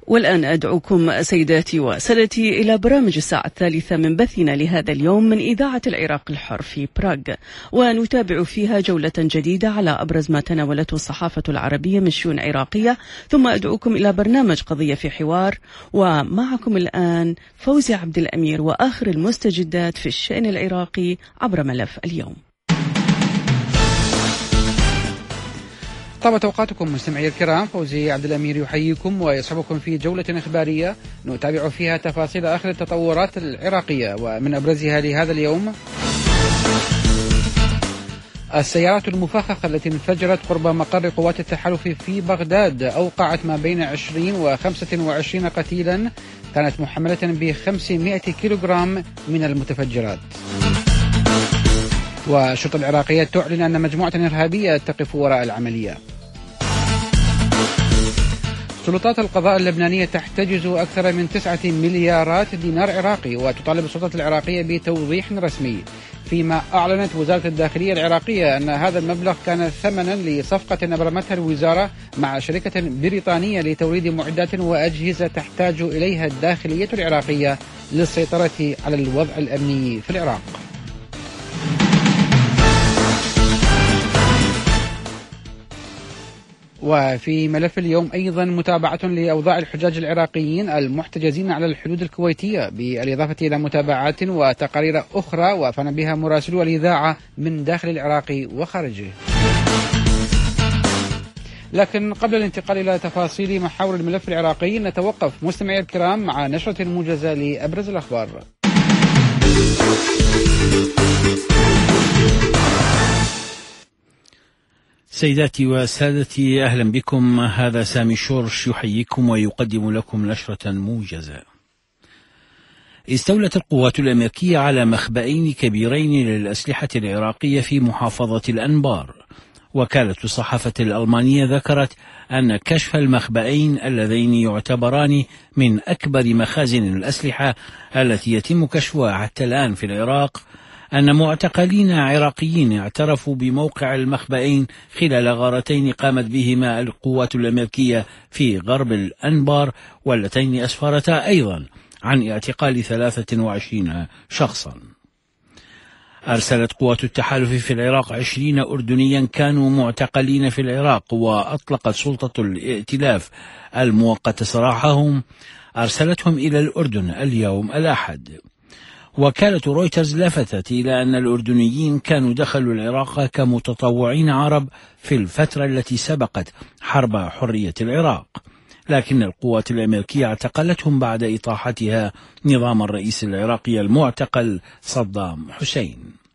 والآن أدعوكم سيداتي وسادتي إلى برامج الساعة الثالثة من بثنا لهذا اليوم من إذاعة العراق الحر في براغ، ونتابع فيها جولة جديدة على أبرز ما تناولته الصحافة العربية من شؤون عراقية، ثم أدعوكم إلى برنامج قضية في حوار. ومعكم الآن فوزي عبد الأمير وآخر المستجدات في الشأن العراقي عبر ملف اليوم. طابت أوقاتكم مستمعي الكرام، فوزي عبد الأمير يحييكم ويصحبكم في جولة إخبارية نتابع فيها تفاصيل آخر التطورات العراقية، ومن أبرزها لهذا اليوم: السيارات المفخخة التي انفجرت قرب مقر قوات التحالف في بغداد أوقعت ما بين 20 و 25 قتيلا كانت محملة ب 500 كيلوغرام من المتفجرات. والشرطة العراقية تعلن أن مجموعة إرهابية تقف وراء العملية. سلطات القضاء اللبنانية تحتجز أكثر من 9 مليارات دينار عراقي، وتطالب السلطات العراقية بتوضيح رسمي، فيما أعلنت وزارة الداخلية العراقية أن هذا المبلغ كان ثمنا لصفقة أبرمتها الوزارة مع شركة بريطانية لتوريد معدات وأجهزة تحتاج إليها الداخلية العراقية للسيطرة على الوضع الأمني في العراق. وفي ملف اليوم أيضا متابعة لأوضاع الحجاج العراقيين المحتجزين على الحدود الكويتية، بالإضافة إلى متابعات وتقارير أخرى وافانا بها مراسلو الإذاعة من داخل العراق وخارجه. لكن قبل الانتقال إلى تفاصيل محاور الملف العراقي نتوقف مستمعي الكرام مع نشرة موجزة لأبرز الأخبار. سيداتي وسادتي، أهلا بكم. هذا سامي شورش يحييكم ويقدم لكم نشرة موجزة. استولت القوات الأمريكية على مخبئين كبيرين للأسلحة العراقية في محافظة الأنبار. وكالة الصحافة الألمانية ذكرت أن كشف المخبئين اللذين يعتبران من أكبر مخازن الأسلحة التي يتم كشفها حتى الآن في العراق، أن معتقلين عراقيين اعترفوا بموقع المخبئين خلال غارتين قامت بهما القوات الأمريكية في غرب الأنبار، واللتين أسفرتا أيضا عن اعتقال 23 شخصا. أرسلت قوات التحالف في العراق 20 أردنيا كانوا معتقلين في العراق، وأطلقت سلطة الائتلاف المؤقت سراحهم، أرسلتهم إلى الأردن اليوم الأحد. وكالة رويترز لفتت إلى أن الأردنيين كانوا دخلوا العراق كمتطوعين عرب في الفترة التي سبقت حرب حرية العراق، لكن القوات الأمريكية اعتقلتهم بعد إطاحتها نظام الرئيس العراقي المعتقل صدام حسين.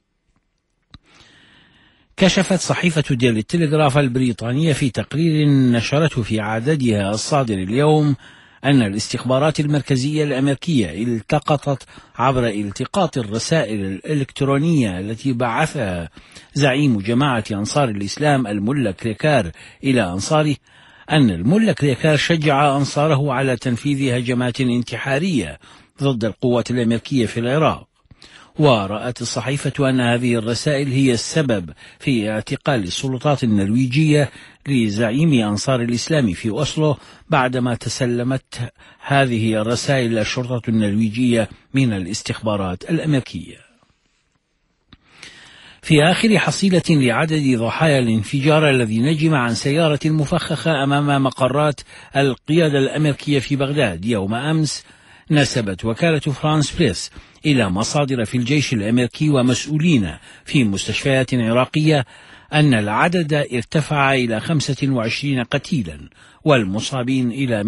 كشفت صحيفة ديلي التلغراف البريطانية في تقرير نشرته في عددها الصادر اليوم أن الاستخبارات المركزية الأمريكية التقطت عبر التقاط الرسائل الإلكترونية التي بعثها زعيم جماعة أنصار الإسلام الملا كريكار إلى أنصاره أن الملا كريكار شجع أنصاره على تنفيذ هجمات انتحارية ضد القوات الأمريكية في العراق. ورأت الصحيفة أن هذه الرسائل هي السبب في اعتقال السلطات النرويجية لزعيم أنصار الإسلام في أوسلو بعدما تسلمت هذه الرسائل الشرطة النرويجية من الاستخبارات الأمريكية. في آخر حصيلة لعدد ضحايا الانفجار الذي نجم عن سيارة مفخخة أمام مقرات القيادة الأمريكية في بغداد يوم أمس، نسبت وكالة فرانس بريس إلى مصادر في الجيش الأمريكي ومسؤولين في مستشفيات عراقية أن العدد ارتفع إلى 25 قتيلا والمصابين إلى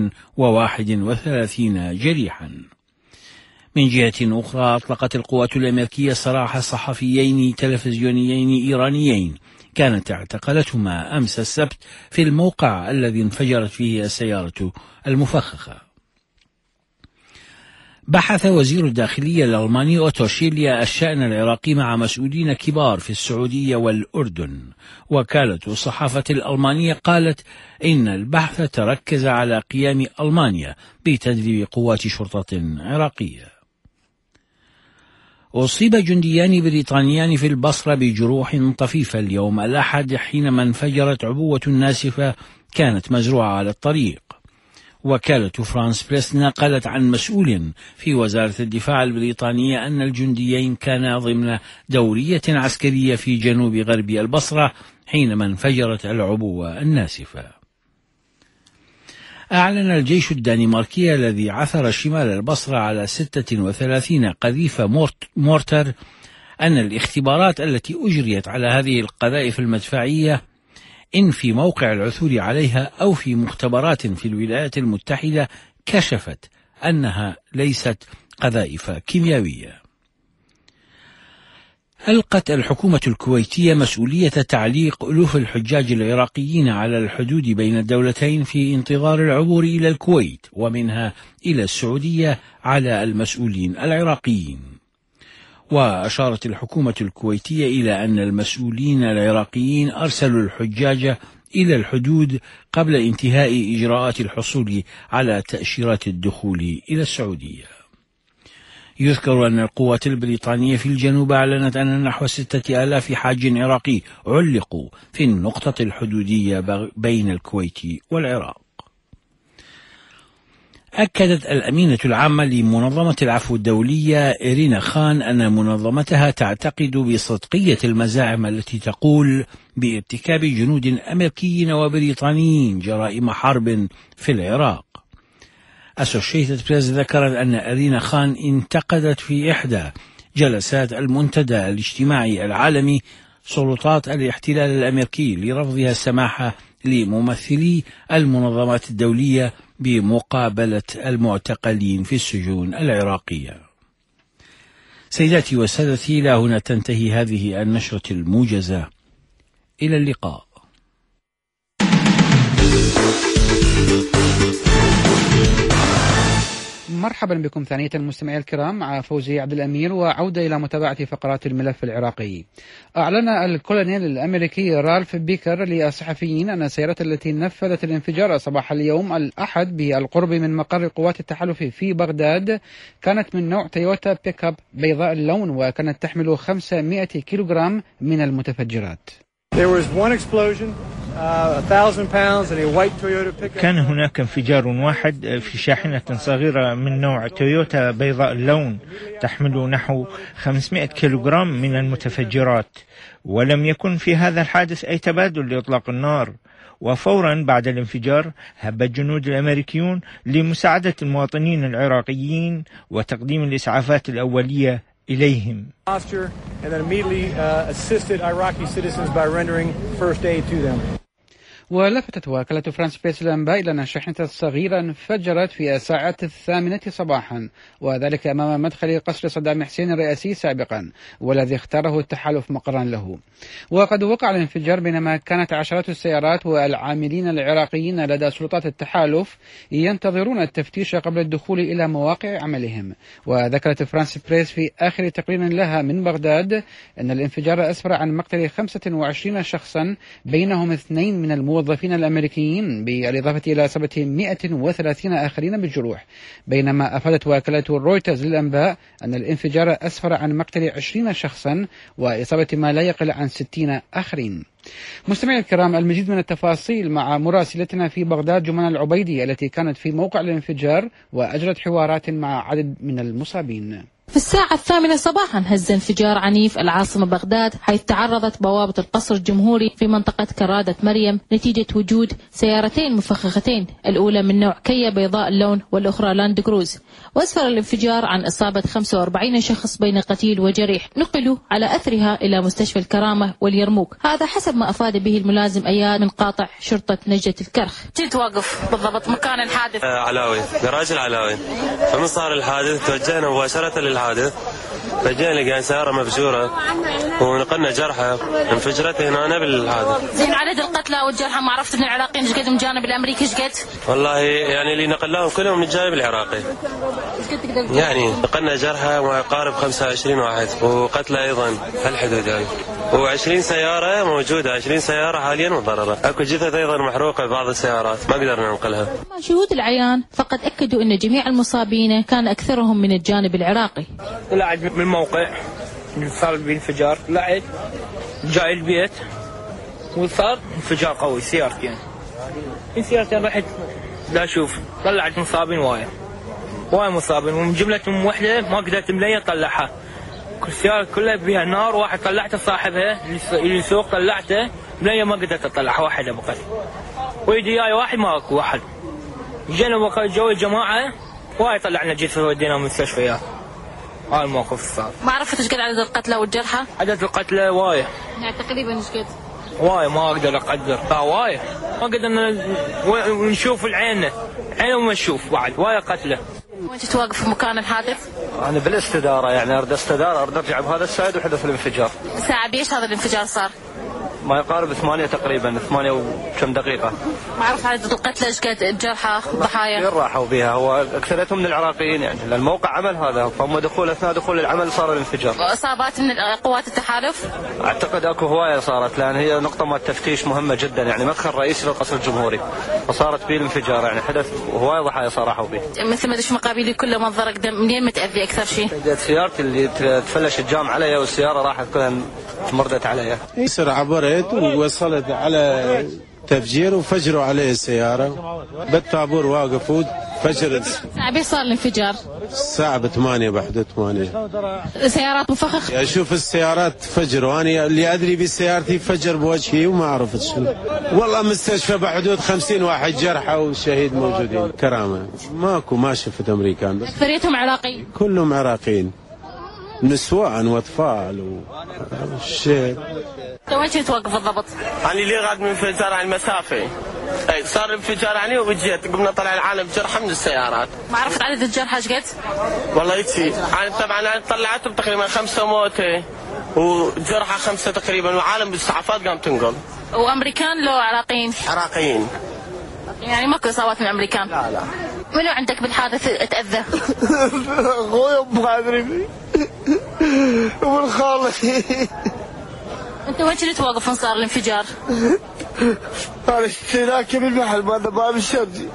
131 جريحا. من جهة أخرى، أطلقت القوات الأمريكية سراح صحفيين تلفزيونيين إيرانيين كانت اعتقلتهما أمس السبت في الموقع الذي انفجرت فيه السيارة المفخخة. بحث وزير الداخلية الألماني أوتو شيليا الشأن العراقي مع مسؤولين كبار في السعودية والأردن. وكالة الصحافة الألمانية قالت إن البحث تركز على قيام ألمانيا بتدريب قوات شرطة عراقية. أصيب جنديان بريطانيان في البصرة بجروح طفيفة اليوم الأحد حينما انفجرت عبوة ناسفة كانت مزروعة على الطريق. وكالة فرانس بريس نقلت عن مسؤول في وزارة الدفاع البريطانية أن الجنديين كانا ضمن دورية عسكرية في جنوب غرب البصرة حينما انفجرت العبوة الناسفة. أعلن الجيش الدنماركي الذي عثر شمال البصرة على 36 قذيفة مورتر أن الاختبارات التي أجريت على هذه القذائف المدفعية إن في موقع العثور عليها أو في مختبرات في الولايات المتحدة كشفت أنها ليست قذائف كيميائية. ألقت الحكومة الكويتية مسؤولية تعليق ألوف الحجاج العراقيين على الحدود بين الدولتين في انتظار العبور إلى الكويت ومنها إلى السعودية على المسؤولين العراقيين. وأشارت الحكومة الكويتية إلى أن المسؤولين العراقيين أرسلوا الحجاج إلى الحدود قبل انتهاء إجراءات الحصول على تأشيرات الدخول إلى السعودية. يذكر أن القوات البريطانية في الجنوب أعلنت أن نحو 6000 حاج عراقي علقوا في النقطة الحدودية بين الكويت والعراق. أكدت الأمينة العامة لمنظمة العفو الدولية إيرينا خان أن منظمتها تعتقد بصدقية المزاعم التي تقول بارتكاب جنود أمريكيين وبريطانيين جرائم حرب في العراق. أسوشيتد بريس ذكرت أن إيرينا خان انتقدت في إحدى جلسات المنتدى الاجتماعي العالمي سلطات الاحتلال الأمريكي لرفضها السماح لممثلي المنظمات الدولية بمقابلة المعتقلين في السجون العراقية. سيداتي وسادتي، إلى هنا تنتهي هذه النشرة الموجزة. إلى اللقاء. مرحبا بكم ثانية المستمعين الكرام مع فوزي عبد الأمير، وعودة إلى متابعة فقرات الملف العراقي. أعلن الكولونيل الأمريكي رالف بيكر للصحفيين أن السيارة التي نفذت الانفجار صباح اليوم الأحد بالقرب من مقر قوات التحالف في بغداد كانت من نوع تويوتا بيك اب بيضاء اللون، وكانت تحمل 500 كيلوغرام من المتفجرات. كان هناك انفجار واحد في شاحنة صغيرة من نوع تويوتا بيضاء اللون تحمل نحو 500 كيلوغرام من المتفجرات، ولم يكن في هذا الحادث أي تبادل لإطلاق النار. وفورا بعد الانفجار هب الجنود الأمريكيون لمساعدة المواطنين العراقيين وتقديم الإسعافات الأولية إليهم. ولفتت وكالة فرانس بريس الأنباء إلى أن شاحنة صغيرة انفجرت في الساعات 8 صباحا، وذلك أمام مدخل قصر صدام حسين الرئاسي سابقا، والذي اختاره التحالف مقرا له. وقد وقع الانفجار بينما كانت عشرات السيارات والعاملين العراقيين لدى سلطات التحالف ينتظرون التفتيش قبل الدخول إلى مواقع عملهم. وذكرت فرانس بريس في آخر تقرير لها من بغداد أن الانفجار أسفر عن مقتل 25 شخصا، بينهم 2 من الموظفين الأمريكيين، بالإضافة إلى إصابة 130 آخرين بالجروح. بينما أفادت وكالة رويترز للأنباء أن الانفجار أسفر عن مقتل 20 شخصا وإصابة ما لا يقل عن 60 آخرين. مستمعي الكرام، المزيد من التفاصيل مع مراسلتنا في بغداد جمانة العبيدي التي كانت في موقع الانفجار وأجرت حوارات مع عدد من المصابين. في الساعة 8 صباحا هز انفجار عنيف العاصمة بغداد، حيث تعرضت بوابة القصر الجمهوري في منطقة كرادة مريم نتيجة وجود سيارتين مفخختين، الأولى من نوع كيا بيضاء اللون والأخرى لاند كروز. وأسفر الانفجار عن إصابة 45 شخص بين قتيل وجريح، نقلوا على أثرها إلى مستشفى الكرامة واليرموك، هذا حسب ما أفاد به الملازم أياد من قاطع شرطة نجدة الكرخ. كنت واقف بالضبط مكان الحادث علاوي، جراج العلاوي. فمن صار الحادث توجهنا مباشرة للحادث، فجينا لقينا سيارة مفجورة ونقلنا جرحى انفجرت هنا بالحادث. زين، عدد القتلى والجرحى ما عرفت من العراقيين ايش قد من الجانب الامريكي ايش قد؟ والله يعني اللي نقلناهم كلهم من الجانب العراقي. يعني نقلنا جرحى ما يقارب 25 واحد وقتلى ايضا هالحدود يعني. و20 سيارة موجودة، 20 سيارة حاليا مضررة. اكو جثث ايضا محروقة بعض السيارات ما قدرنا ننقلها. شهود العيان فقد اكدوا ان جميع المصابين كان اكثرهم من الجانب العراقي. طلعت من الموقع صار بانفجار، طلعت جاي البيت وصار انفجار قوي. سيارتين رحت لا شوف طلعت مصابين وايد مصابين، ومن جملتهم وحده ما قدرت مليه طلعها، السيارة كلها بها نار. واحد طلعته صاحبها اللي يسوق طلعته مليه ما قدرت اطلعها، واحده بقت ويجي جاي واحد ما اكو واحد. جينا بقى جو الجماعه وايد طلعنا جثث ودينا مستشفيات. هاي الموقف صار. ما عرفت ايش قد عدد القتلى والجرحى؟ عدد القتلى وايد يعني تقريبا ايش قد؟ وايد ما اقدر اقدر، وايد ما قدرنا نشوف العين وما نشوف بعد وايد قتلى. وين تواقف في مكان الحادث؟ انا بالاستداره، يعني اريد استدار، اريد ارجع بهذا السايد وحدث الانفجار. الساعه بيش هذا الانفجار صار؟ ما يقارب 8 تقريبا، 8 وكم دقيقه. ما اعرف عدد القتلى ايش قد، الجرحى، الضحايا؟ وين راحوا بها؟ هو اكثرتهم من العراقيين، يعني الموقع عمل هذا، فهم اثناء دخول العمل صار الانفجار. اصابات من قوات التحالف؟ اعتقد اكو هوايه صارت، لان هي نقطه مال تفتيش مهمه جدا، يعني مدخل رئيسي للقصر الجمهوري، فصارت به الانفجار، يعني حدث وهوايه ضحايا صاروا به. مثل ما تشوف مقابلي كله منظرك دم، منين متاذي اكثر شيء؟ سيارتي اللي تفلش الجام علي، والسياره راحت كلها مردت علي. يسر عبرت ووصلت على تفجير وفجروا عليه السيارة، بالطابور واقف فجر. الساعة بيش صار الانفجار؟ الساعة 8 بحدود 8. سيارات مفخخ؟ أشوف السيارات فجروا، أنا اللي أدري بسيارتي فجر بوجهي وما عرفت شنو. والله مستشفى بحدود 50 واحد جرحى وشهيد موجودين. كرامة ما شفت أمريكان، بس أكثريتهم عراقيين؟ كلهم عراقيين، نسوان واطفال والشيء. وين كنت واقف بالضبط؟ أنا اللي غاد من انفجار عن المسافة، أي صار انفجار عني وبجيت قمنا طلع العالم جرحى من السيارات. ما عرفت عدد الجرحى ايش قد؟ والله يكفي، أنا طبعا طلعتهم تقريبا 5 موتى وجرحى 5 تقريبا، وعالم بالإسعافات قام تنقل. وأمريكان لو عراقيين؟ عراقيين. يعني ماكو إصابات من الأمريكان؟ لا. منو عندك بالحادث تأذى؟ أخوي ومغادري ومن خالي. أنت وين كنت واقف صار الانفجار؟ أنا اشتراك بالمحل بعد باب الشرجي.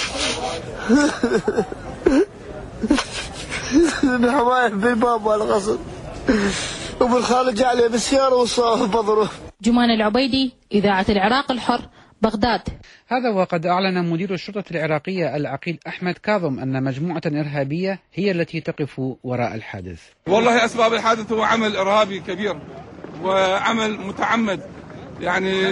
الحماية بالباب والقصر، وبالخارج عليه بالسيارة وصاب بضره. جمان العبيدي، إذاعة العراق الحر، بغداد. هذا وقد أعلن مدير الشرطة العراقية العقيد أحمد كاظم أن مجموعة إرهابية هي التي تقف وراء الحادث. والله أسباب الحادث هو عمل إرهابي كبير وعمل متعمد، يعني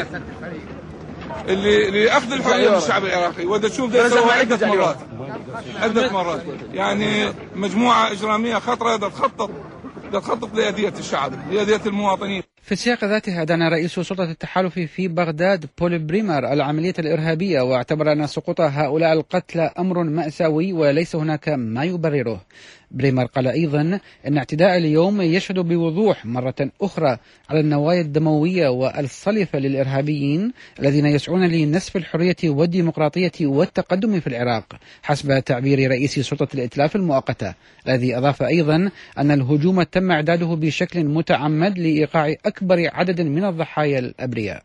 لأخذ الحرية من الشعب العراقي، وده تشوف ده سوى عدة مرات، يعني مجموعة إجرامية خطرة تخطط لأذية الشعب، لأذية المواطنين. في السياق ذاته أدان رئيس سلطة التحالف في بغداد بول بريمر العملية الإرهابية، واعتبر أن سقوط هؤلاء القتلى أمر مأساوي وليس هناك ما يبرره. بريمر قال أيضا أن اعتداء اليوم يشهد بوضوح مرة أخرى على النوايا الدموية والصلفة للإرهابيين الذين يسعون لنسف الحرية والديمقراطية والتقدم في العراق، حسب تعبير رئيس سلطة الإتلاف المؤقتة، الذي أضاف أيضا أن الهجوم تم إعداده بشكل متعمد لإيقاع أكبر عدد من الضحايا الأبرياء.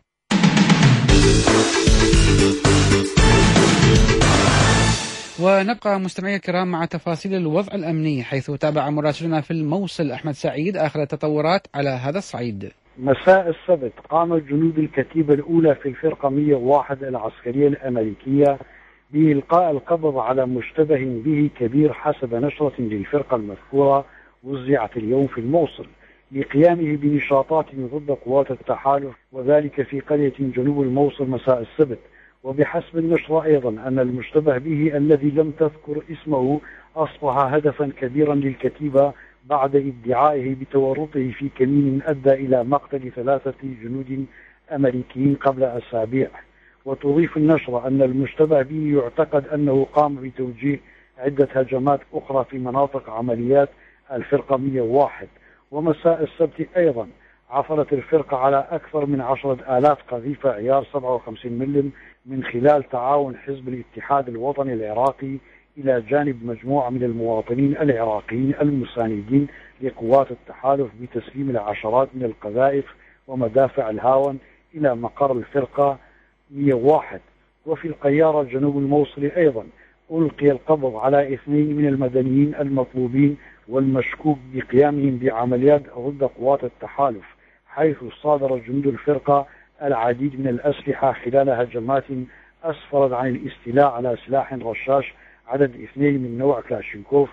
ونبقى مستمعي الكرام مع تفاصيل الوضع الأمني، حيث تابع مراسلنا في الموصل أحمد سعيد آخر التطورات على هذا الصعيد. مساء السبت قامت جنود الكتيبة الأولى في الفرقة 101 العسكرية الأمريكية بإلقاء القبض على مشتبه به كبير حسب نشرة للفرقة المذكورة وزعت اليوم في الموصل، لقيامه بنشاطات ضد قوات التحالف، وذلك في قرية جنوب الموصل مساء السبت. وبحسب النشرة أيضا أن المشتبه به الذي لم تذكر اسمه أصبح هدفا كبيرا للكتيبة بعد ادعائه بتورطه في كمين أدى إلى مقتل 3 جنود أمريكيين قبل أسابيع. وتضيف النشرة أن المشتبه به يعتقد أنه قام بتوجيه عدة هجمات أخرى في مناطق عمليات الفرقة 101. ومساء السبت أيضا عثرت الفرقة على أكثر من 10,000 قذيفة عيار 57 ملم من خلال تعاون حزب الاتحاد الوطني العراقي إلى جانب مجموعة من المواطنين العراقيين المساندين لقوات التحالف بتسليم العشرات من القذائف ومدافع الهاون إلى مقر الفرقة 101. وفي القيارة جنوب الموصل أيضا ألقي القبض على 2 من المدنيين المطلوبين والمشكوك بقيامهم بعمليات ضد قوات التحالف، حيث صادر جنود الفرقة العديد من الأسلحة خلال هجمات أسفرت عن الاستيلاء على سلاح رشاش عدد 2 من نوع كلاشينكوف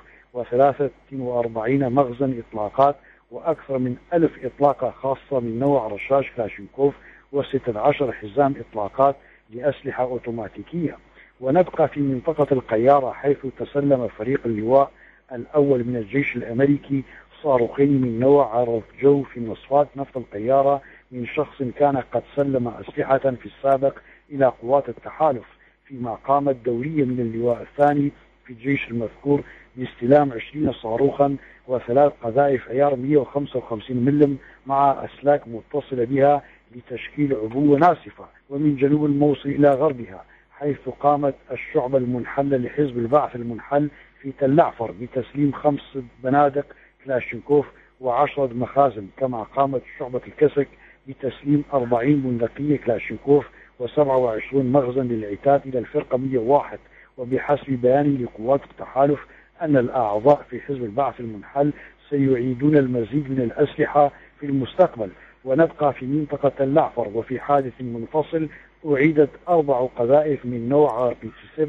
و43 مخزن إطلاقات وأكثر من 1000 إطلاقة خاصة من نوع رشاش كلاشينكوف و16 حزام إطلاقات لأسلحة أوتوماتيكية. ونبقى في منطقة القيارة حيث تسلم فريق اللواء الأول من الجيش الأمريكي صاروخين من نوع عرض جو في مصفاة نفط القيارة من شخص كان قد سلم أسلحة في السابق إلى قوات التحالف، فيما قامت دورية من اللواء الثاني في الجيش المذكور باستلام 20 صاروخا و3 قذائف عيار 155 ملم مع أسلاك متصلة بها لتشكيل عبوة ناسفة ومن جنوب الموصل إلى غربها، حيث قامت الشعبة المنحلة لحزب البعث المنحل في تل أعفر بتسليم 5 بنادق كلاشينكوف و10 مخازن، كما قامت شعبة الكسك بتسليم 40 بندقية كلاشينكوف و27 مخزن للعتاد إلى الفرقة 101. وبحسب بيان لقوات التحالف أن الأعضاء في حزب البعث المنحل سيعيدون المزيد من الأسلحة في المستقبل. ونبقى في منطقة تل أعفر، وفي حادث منفصل أعيدت 4 قذائف من نوع RPG-7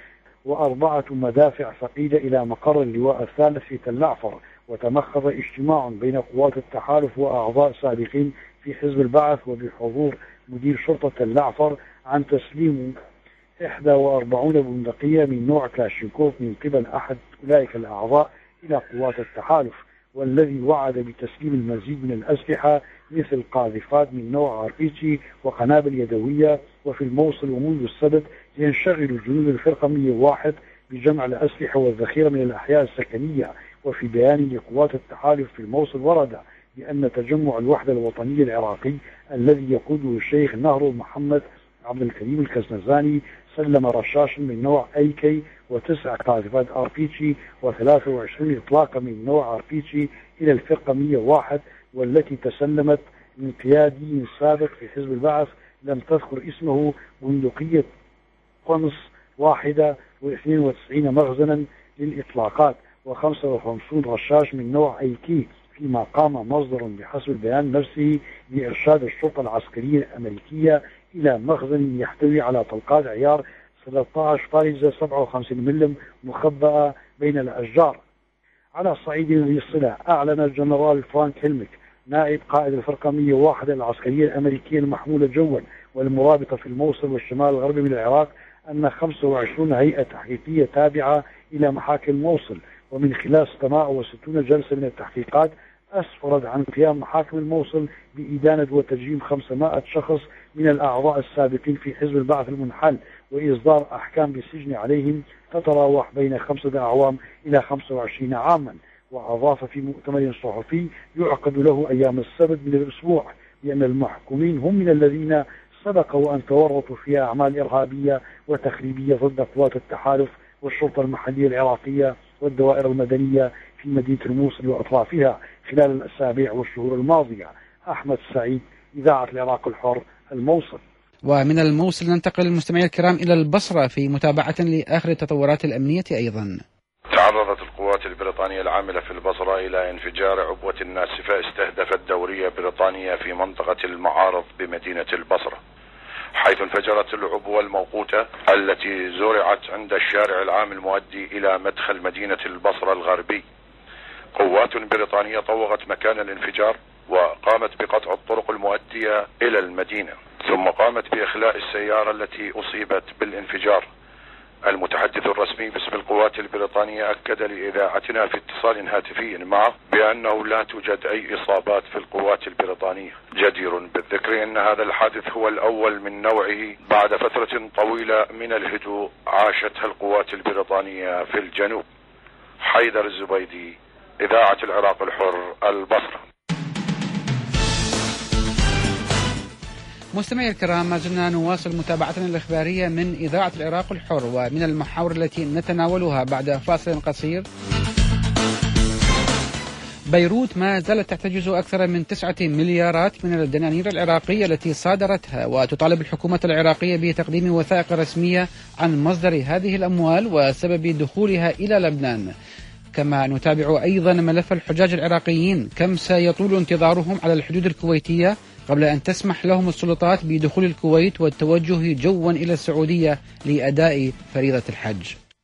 و4 مدافع ثقيلة إلى مقر اللواء الثالث في تل أعفر. وتمخض اجتماع بين قوات التحالف وأعضاء سابقين في حزب البعث وبحضور مدير شرطة تل أعفر عن تسليم 41 بندقية من نوع كلاشينكوف من قبل أحد أولئك الأعضاء إلى قوات التحالف، والذي وعد بتسليم المزيد من الأسلحة مثل قاذفات من نوع RPG وقنابل يدوية. وفي الموصل ومنذ السبت ينشغل جنود الفرقة 101 بجمع الأسلحة والذخيرة من الأحياء السكنية. وفي بيان لقوات التحالف في الموصل ورد بأن تجمع الوحدة الوطنية العراقي الذي يقوده الشيخ نهر محمد عبد الكريم الكزنزاني سلم رشاش من نوع AK و9 قاذفات RPG و23 إطلاقة من نوع RPG إلى الفرقة 101، والتي تسلمت من قيادي سابق في حزب البعث لم تذكر اسمه بندقية قنص واحدة و92 مخزنا للإطلاقات و55 رشاش من نوع AK، فيما قام مصدر بحسب البيان نفسه بإرشاد الشرطة العسكرية الأمريكية إلى مخزن يحتوي على طلقات عيار 13 طارزة 57 ملم مخبأة بين الأشجار. على صعيد الصلة، أعلن الجنرال فرانك هيلمك نائب قائد الفرقة 101 العسكرية الأمريكية المحمولة جوا والمرابطة في الموصل والشمال الغربي من العراق أن 25 هيئة تحقيقية تابعة إلى محاكم الموصل، ومن خلال 67 جلسة من التحقيقات أسفرت عن قيام محاكم الموصل بإدانة وتجريم 500 شخص من الأعضاء السابقين في حزب البعث المنحل، وإصدار أحكام بالسجن عليهم تتراوح بين 5 أعوام إلى 25 عاما. وأضاف في مؤتمر صحفي يعقد له أيام السبت من الأسبوع بأن المحكومين هم من الذين سبقوا أن تورطوا في أعمال إرهابية وتخريبية ضد قوات التحالف والشرطة المحلية العراقية والدوائر المدنية في مدينة الموصل وأطرافها خلال الأسابيع والشهور الماضية. أحمد سعيد، إذاعة العراق الحر، الموصل. ومن الموصل ننتقل المستمعين الكرام إلى البصرة في متابعة لآخر التطورات الأمنية أيضا. تعرضت القوات البريطانية العاملة في البصرة إلى انفجار عبوة ناسفة استهدفت دورية بريطانية في منطقة المعارض بمدينة البصرة، حيث انفجرت العبوة الموقوتة التي زرعت عند الشارع العام المؤدي إلى مدخل مدينة البصرة الغربي. قوات بريطانية طوقت مكان الانفجار وقامت بقطع الطرق المؤدية إلى المدينة، ثم قامت بإخلاء السيارة التي أصيبت بالانفجار. المتحدث الرسمي باسم القوات البريطانية أكد لإذاعتنا في اتصال هاتفي معه بأنه لا توجد أي إصابات في القوات البريطانية. جدير بالذكر أن هذا الحادث هو الأول من نوعه بعد فترة طويلة من الهدوء عاشتها القوات البريطانية في الجنوب. حيدر الزبيدي، إذاعة العراق الحر، البصرة. مستمعي الكرام، ما زلنا نواصل متابعتنا الإخبارية من إذاعة العراق الحر، ومن المحاور التي نتناولها بعد فاصل قصير. بيروت ما زالت تحتجز أكثر من 9 مليارات من الدنانير العراقية التي صادرتها، وتطالب الحكومة العراقية بتقديم وثائق رسمية عن مصدر هذه الأموال وسبب دخولها إلى لبنان. كما نتابع أيضا ملف الحجاج العراقيين، كم سيطول انتظارهم على الحدود الكويتية قبل أن تسمح لهم السلطات بدخول الكويت والتوجه جوا إلى السعودية لأداء فريضة الحج.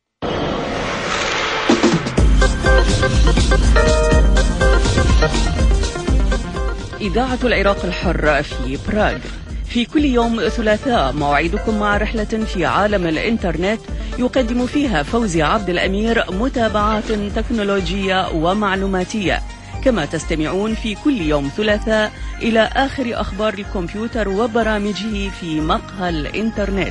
إذاعة العراق الحر في براغ. في كل يوم ثلاثاء موعدكم مع رحلة في عالم الإنترنت يقدم فيها فوزي عبد الأمير متابعات تكنولوجية ومعلوماتية، كما تستمعون في كل يوم ثلاثاء إلى آخر أخبار الكمبيوتر وبرامجه في مقهى الإنترنت.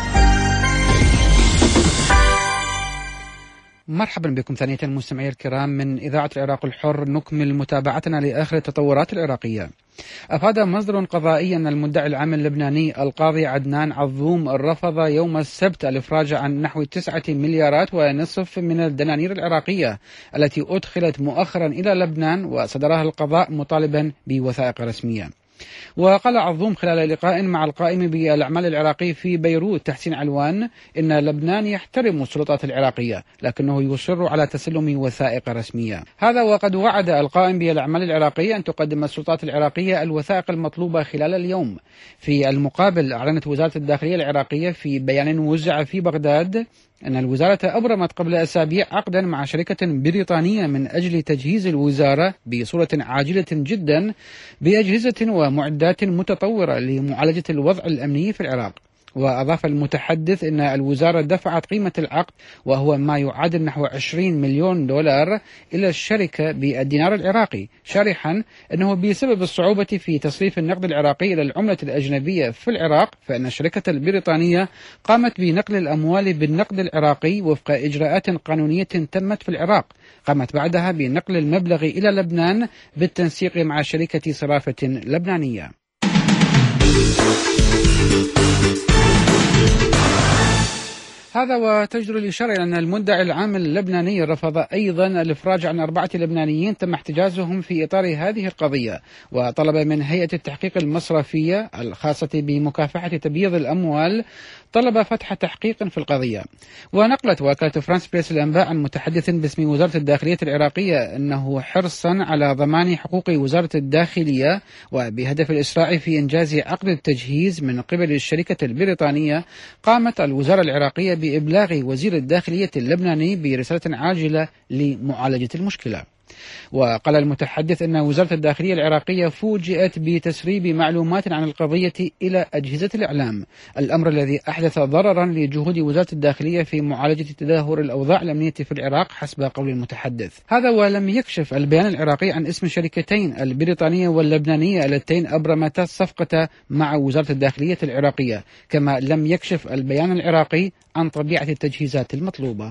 مرحبا بكم ثانية مستمعي الكرام من إذاعة العراق الحر، نكمل متابعتنا لآخر التطورات العراقية. أفاد مصدر قضائي أن المدعي العام اللبناني القاضي عدنان عظوم رفض يوم السبت الإفراج عن نحو 9.5 مليارات من الدنانير العراقية التي أدخلت مؤخرا إلى لبنان وصدرها القضاء مطالبا بوثائق رسمية. وقال عظوم خلال لقاء مع القائم بالأعمال العراقي في بيروت تحسين علوان إن لبنان يحترم السلطات العراقية لكنه يصر على تسلم وثائق رسمية. هذا وقد وعد القائم بالأعمال العراقي أن تقدم السلطات العراقية الوثائق المطلوبة خلال اليوم. في المقابل أعلنت وزارة الداخلية العراقية في بيان وزع في بغداد أن الوزارة أبرمت قبل أسابيع عقدا مع شركة بريطانية من أجل تجهيز الوزارة بصورة عاجلة جدا بأجهزة ومعدات متطورة لمعالجة الوضع الأمني في العراق. وأضاف المتحدث أن الوزارة دفعت قيمة العقد وهو ما يعادل نحو 20 مليون دولار إلى الشركة بالدينار العراقي، شارحا أنه بسبب الصعوبة في تصريف النقد العراقي إلى العملة الأجنبية في العراق فإن الشركة البريطانية قامت بنقل الأموال بالنقد العراقي وفق إجراءات قانونية تمت في العراق، قامت بعدها بنقل المبلغ إلى لبنان بالتنسيق مع شركة صرافة لبنانية. هذا وتجدر الإشارة إلى أن المدعي العام اللبناني رفض أيضا الإفراج عن 4 لبنانيين تم احتجازهم في إطار هذه القضية، وطلب من هيئة التحقيق المصرفية الخاصة بمكافحة تبييض الأموال طلب فتح تحقيق في القضية. ونقلت وكالة فرانس بريس الأنباء عن متحدث باسم وزارة الداخلية العراقية أنه حرصا على ضمان حقوق وزارة الداخلية وبهدف الإسراع في إنجاز عقد التجهيز من قبل الشركة البريطانية قامت الوزارة العراقية بإبلاغ وزير الداخلية اللبناني برسالة عاجلة لمعالجة المشكلة. وقال المتحدث أن وزارة الداخلية العراقية فوجئت بتسريب معلومات عن القضية إلى أجهزة الإعلام، الأمر الذي أحدث ضررا لجهود وزارة الداخلية في معالجة تدهور الأوضاع الأمنية في العراق حسب قول المتحدث. هذا ولم يكشف البيان العراقي عن اسم الشركتين البريطانية واللبنانية اللتين أبرمتا الصفقة مع وزارة الداخلية العراقية، كما لم يكشف البيان العراقي عن طبيعة التجهيزات المطلوبة.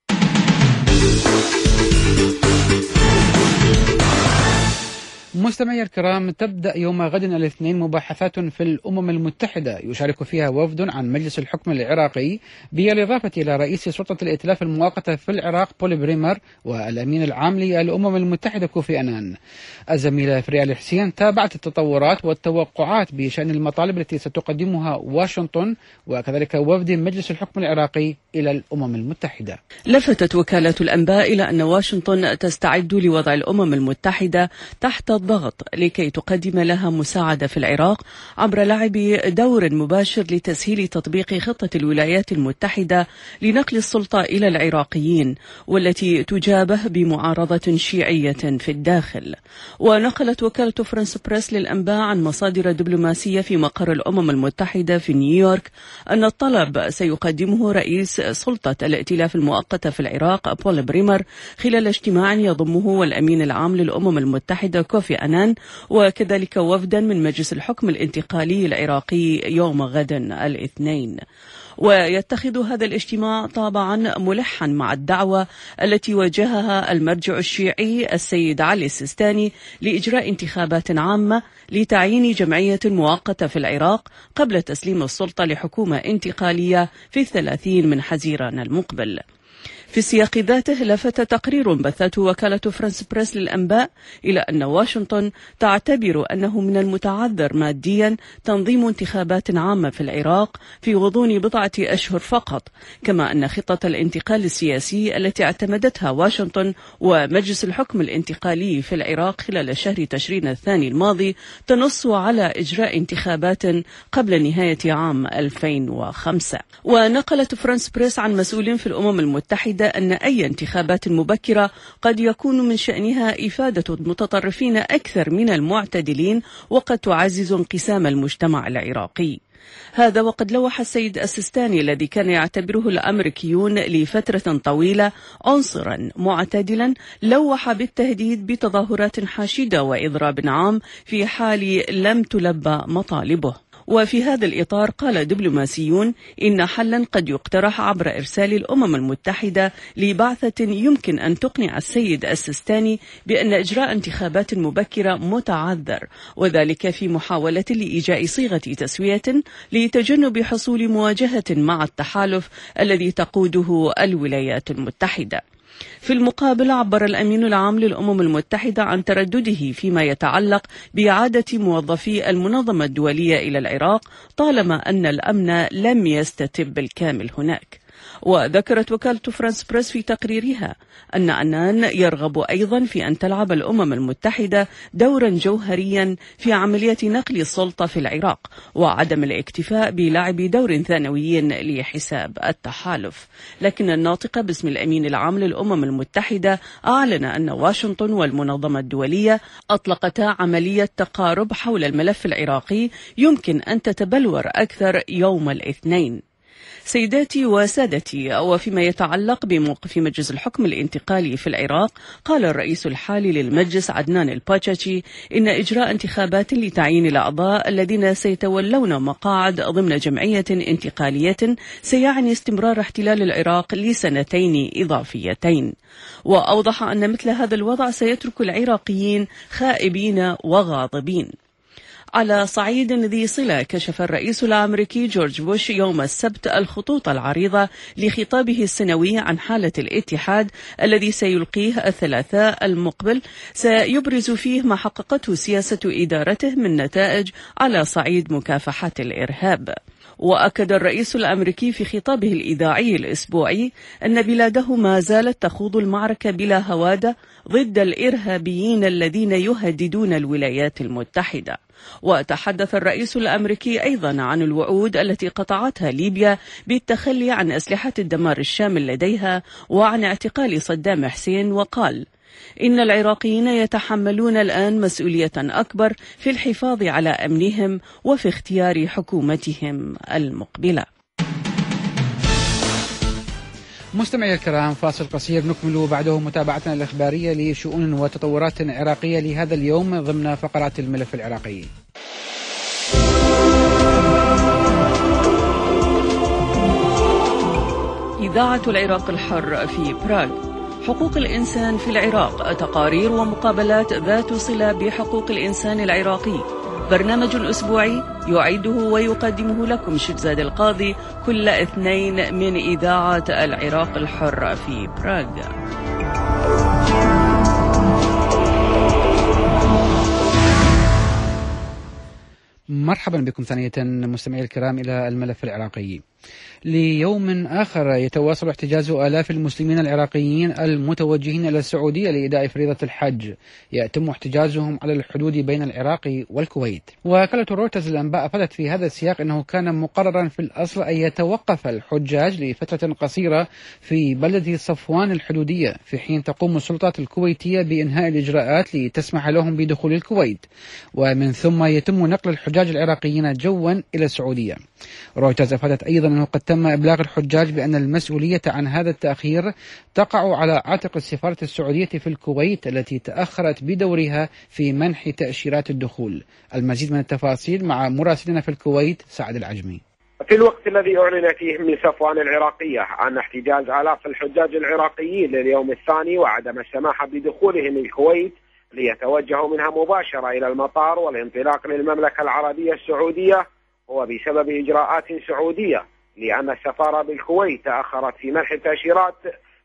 مستمعي الكرام، تبدأ يوم غد الاثنين مباحثات في الأمم المتحدة يشارك فيها وفد عن مجلس الحكم العراقي بالإضافة إلى رئيس سلطة الائتلاف المؤقتة في العراق بول بريمر والأمين العام للأمم المتحدة كوفي أنان. الزميلة فريال حسين تابعت التطورات والتوقعات بشأن المطالب التي ستقدمها واشنطن وكذلك وفد مجلس الحكم العراقي إلى الأمم المتحدة. لفتت وكالة الأنباء إلى أن واشنطن تستعد لوضع الأمم المتحدة تحت الضغط لكي تقدم لها مساعدة في العراق عبر لعب دور مباشر لتسهيل تطبيق خطة الولايات المتحدة لنقل السلطة إلى العراقيين، والتي تجابه بمعارضة شيعية في الداخل. ونقلت وكالة فرانس بريس للأنباء عن مصادر دبلوماسية في مقر الأمم المتحدة في نيويورك أن الطلب سيقدمه رئيس سلطة الائتلاف المؤقتة في العراق بول بريمر خلال اجتماع يضمه والأمين العام للأمم المتحدة كوفي أنان وكذلك وفدا من مجلس الحكم الانتقالي العراقي يوم غد الاثنين. ويتخذ هذا الاجتماع طابعا ملحا مع الدعوة التي وجهها المرجع الشيعي السيد علي السيستاني لإجراء انتخابات عامة لتعيين جمعية مؤقتة في العراق قبل تسليم السلطة لحكومة انتقالية في 30 من حزيران المقبل. في السياق ذاته لفت تقرير بثته وكالة فرانس بريس للأنباء إلى أن واشنطن تعتبر أنه من المتعذر ماديا تنظيم انتخابات عامة في العراق في غضون بضعة أشهر فقط، كما أن خطة الانتقال السياسي التي اعتمدتها واشنطن ومجلس الحكم الانتقالي في العراق خلال شهر تشرين الثاني الماضي تنص على إجراء انتخابات قبل نهاية عام 2005. ونقلت فرانس بريس عن مسؤول في الأمم المتحدة أن أي انتخابات مبكرة قد يكون من شأنها إفادة المتطرفين أكثر من المعتدلين وقد تعزز انقسام المجتمع العراقي. هذا وقد لوح السيد السيستاني الذي كان يعتبره الأمريكيون لفترة طويلة عنصرا معتدلا، لوح بالتهديد بتظاهرات حاشدة وإضراب عام في حال لم تلبى مطالبه. وفي هذا الإطار قال دبلوماسيون إن حلا قد يقترح عبر إرسال الأمم المتحدة لبعثة يمكن أن تقنع السيد السيستاني بأن إجراء انتخابات مبكرة متعذر، وذلك في محاولة لإيجاء صيغة تسوية لتجنب حصول مواجهة مع التحالف الذي تقوده الولايات المتحدة. في المقابل عبر الأمين العام للأمم المتحدة عن تردده فيما يتعلق بإعادة موظفي المنظمة الدولية إلى العراق طالما أن الأمن لم يستتب بالكامل هناك. وذكرت وكالة فرانس بريس في تقريرها أن عنان يرغب أيضا في أن تلعب الأمم المتحدة دورا جوهريا في عملية نقل السلطة في العراق وعدم الاكتفاء بلعب دور ثانوي لحساب التحالف. لكن الناطق باسم الأمين العام للأمم المتحدة أعلن أن واشنطن والمنظمة الدولية أطلقتا عملية تقارب حول الملف العراقي يمكن أن تتبلور أكثر يوم الاثنين. سيداتي وسادتي، وفيما يتعلق بموقف مجلس الحكم الانتقالي في العراق، قال الرئيس الحالي للمجلس عدنان الباتشاتشي إن إجراء انتخابات لتعيين الأعضاء الذين سيتولون مقاعد ضمن جمعية انتقالية سيعني استمرار احتلال العراق لسنتين إضافيتين. وأوضح أن مثل هذا الوضع سيترك العراقيين خائبين وغاضبين. على صعيد ذي صلة كشف الرئيس الأمريكي جورج بوش يوم السبت الخطوط العريضة لخطابه السنوي عن حالة الاتحاد الذي سيلقيه الثلاثاء المقبل، سيبرز فيه ما حققته سياسة إدارته من نتائج على صعيد مكافحة الإرهاب. وأكد الرئيس الأمريكي في خطابه الإذاعي الأسبوعي أن بلاده ما زالت تخوض المعركة بلا هوادة ضد الإرهابيين الذين يهددون الولايات المتحدة. وتحدث الرئيس الأمريكي أيضا عن الوعود التي قطعتها ليبيا بالتخلي عن أسلحة الدمار الشامل لديها وعن اعتقال صدام حسين، وقال إن العراقيين يتحملون الآن مسؤولية أكبر في الحفاظ على أمنهم وفي اختيار حكومتهم المقبلة. مستمعي الكرام، فاصل قصير نكمل وبعده متابعتنا الإخبارية لشؤون وتطورات عراقية لهذا اليوم ضمن فقرات الملف العراقي. إذاعة العراق الحر في براغ. حقوق الإنسان في العراق، تقارير ومقابلات ذات صلة بحقوق الإنسان العراقي، برنامج أسبوعي يعيده ويقدمه لكم شبزاد القاضي كل اثنين من إذاعة العراق الحر في براغ. مرحبا بكم ثانية مستمعي الكرام إلى الملف العراقي. ليوم آخر يتواصل احتجاز آلاف المسلمين العراقيين المتوجهين إلى السعودية لإداء فريضة الحج. يتم احتجازهم على الحدود بين العراق والكويت. وكالة رويترز للأنباء أفادت في هذا السياق أنه كان مقررا في الأصل أن يتوقف الحجاج لفترة قصيرة في بلدة صفوان الحدودية، في حين تقوم السلطات الكويتية بإنهاء الإجراءات لتسمح لهم بدخول الكويت، ومن ثم يتم نقل الحجاج العراقيين جوا إلى السعودية. رويترز أفادت أيضا أنه قد تم إبلاغ الحجاج بأن المسؤولية عن هذا التأخير تقع على عاتق السفارة السعودية في الكويت التي تأخرت بدورها في منح تأشيرات الدخول. المزيد من التفاصيل مع مراسلنا في الكويت سعد العجمي. في الوقت الذي أعلن فيه من صفوان العراقية عن احتجاز آلاف الحجاج العراقيين لليوم الثاني وعدم السماح بدخولهم الكويت ليتوجهوا منها مباشرة إلى المطار والانطلاق للمملكة العربية السعودية، هو بسبب إجراءات سعودية، لأن السفارة بالكويت تأخرت في منح التأشيرات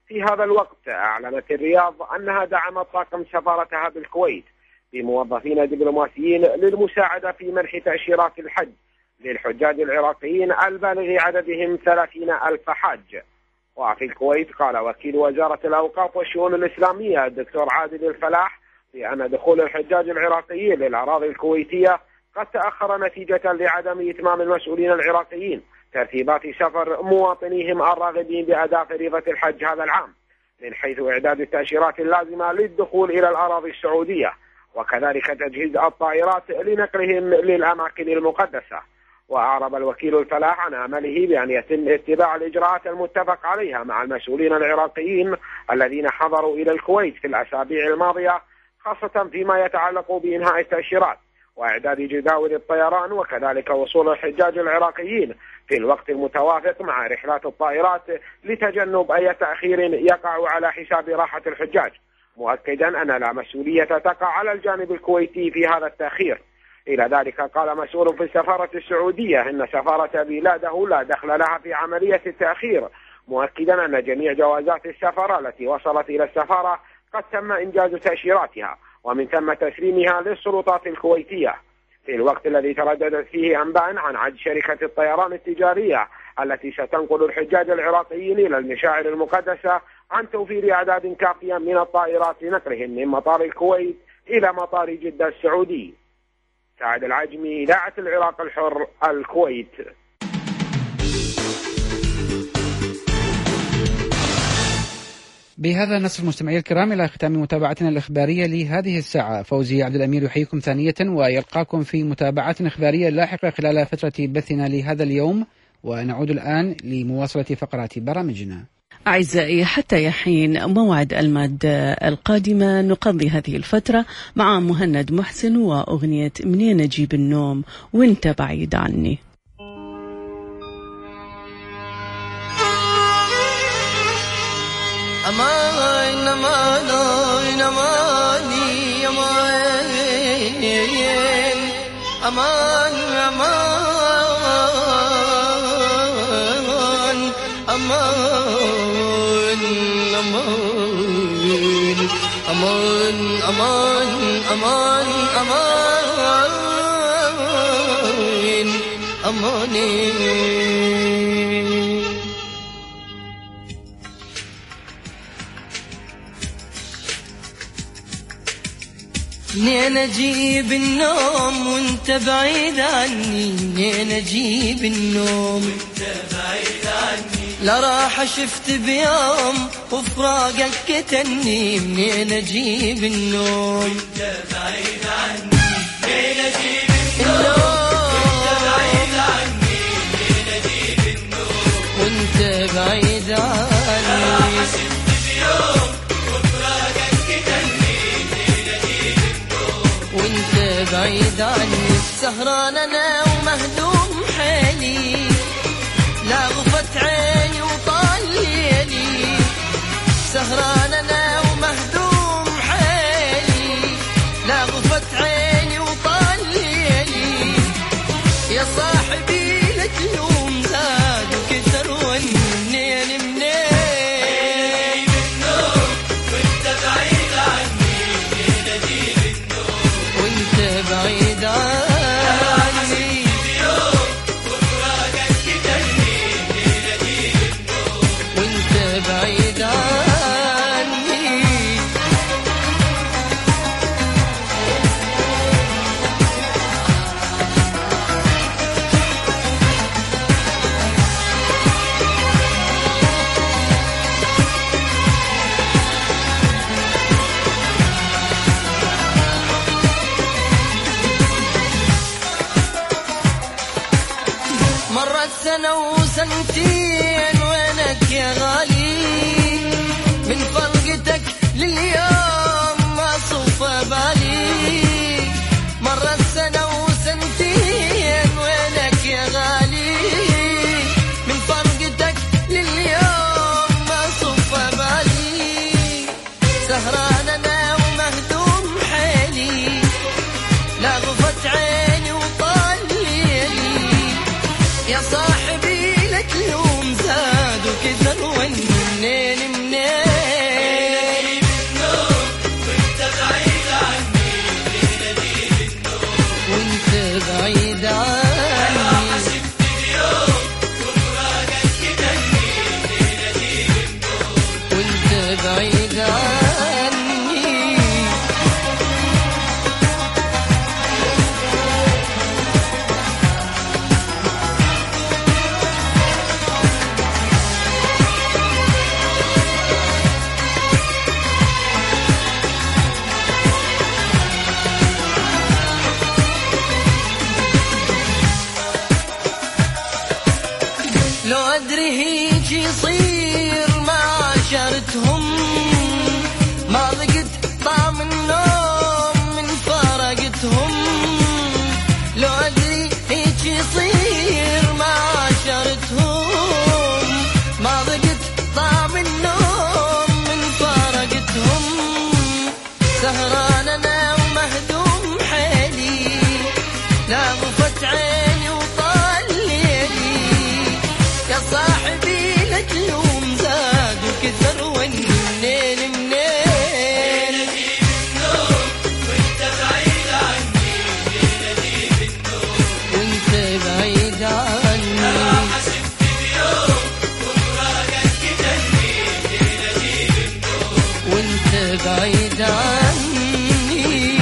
في هذا الوقت أعلنت الرياض أنها دعمت طاقم سفارتها بالكويت بموظفين دبلوماسيين للمساعدة في منح تأشيرات الحج للحجاج العراقيين البالغ عددهم 30,000 حاج. وفي الكويت قال وكيل وزارة الأوقاف والشؤون الإسلامية الدكتور عادل الفلاح بأن دخول الحجاج العراقيين للأراضي الكويتية قد تأخر نتيجة لعدم إتمام المسؤولين العراقيين ترتيبات سفر مواطنيهم الراغبين بأداء فريضة الحج هذا العام، من حيث إعداد التأشيرات اللازمة للدخول إلى الأراضي السعودية، وكذلك تجهيز الطائرات لنقلهم للأماكن المقدسة. وأعرب الوكيل الفلاح عن عمله بأن يتم اتباع الإجراءات المتفق عليها مع المسؤولين العراقيين الذين حضروا إلى الكويت في الأسابيع الماضية، خاصة فيما يتعلق بإنهاء التأشيرات وإعداد جداول الطيران، وكذلك وصول الحجاج العراقيين في الوقت المتوافق مع رحلات الطائرات لتجنب أي تأخير يقع على حساب راحة الحجاج، مؤكدا أن لا مسؤولية تقع على الجانب الكويتي في هذا التأخير. إلى ذلك قال مسؤول في السفارة السعودية إن سفارة بلاده لا دخل لها في عملية التأخير، مؤكدا أن جميع جوازات السفر التي وصلت إلى السفارة قد تم إنجاز تأشيراتها ومن ثم تسليمها للسلطات الكويتية، في الوقت الذي ترددت فيه أنباء عن عجز شركة الطيران التجارية التي ستنقل الحجاج العراقيين إلى المشاعر المقدسة عن توفير أعداد كافية من الطائرات لنقلهم من مطار الكويت إلى مطار جدة السعودي. سعد العجمي، إذاعة العراق الحر، الكويت. بهذا نصل مستمعي الكرام إلى ختام متابعتنا الإخبارية لهذه الساعة. فوزي عبد الأمير يحييكم ثانية ويلقاكم في متابعات إخبارية لاحقة خلال فترة بثنا لهذا اليوم، ونعود الآن لمواصلة فقرات برامجنا. أعزائي، حتى يحين موعد المادة القادمة نقضي هذه الفترة مع مهند محسن وأغنية منين أجيب النوم وانت بعيد عني. أمان أمان أماني أمان أمان أمان أمان أمان أمان أمان أماني. منين أجيب النوم وانت بعيد عني، منين أجيب النوم وانت بعيد عني، لا راح شفت بيوم وفراقك كتني، منين أجيب النوم وانت بعيد عني، منين أجيب النوم وانت بعيد عني، منين أجيب النوم وانت بعيد عني، لا راح شفت بيوم وفراقك كتني، وانت بعيد عني. سهران انا ومهدوم حيلي، لا غفت عيني وطال ليلي، سهران انا ومهدوم حيلي، لا غفت عيني وطال ليلي، يا صاحبي لك يوم زاد وكثر والنين منين بعيد عني، صعب النوم من فارقتهم، سهران أنا ومهدوم حيلي، لا غفت عيني وطال ليلي، يا صاحبي لا تلوم زاد وكثر والنيل بعيد عني.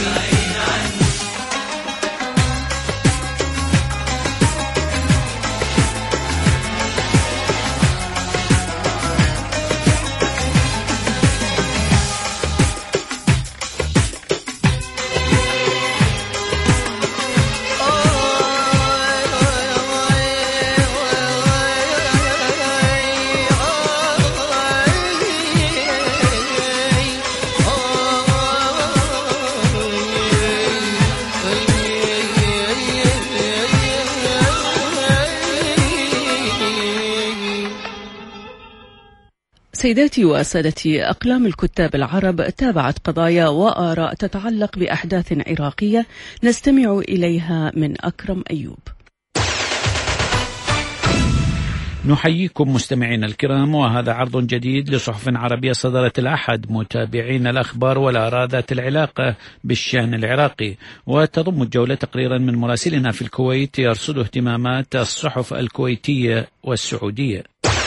سيداتي وسادتي، أقلام الكتاب العرب تابعت قضايا وآراء تتعلق بأحداث عراقية نستمع إليها من أكرم أيوب. نحييكم مستمعينا الكرام، وهذا عرض جديد لصحف عربية صدرت الأحد، متابعين الأخبار والآراء ذات العلاقة بالشأن العراقي، وتضم الجولة تقريرا من مراسلنا في الكويت يرصد اهتمامات الصحف الكويتية والسعودية.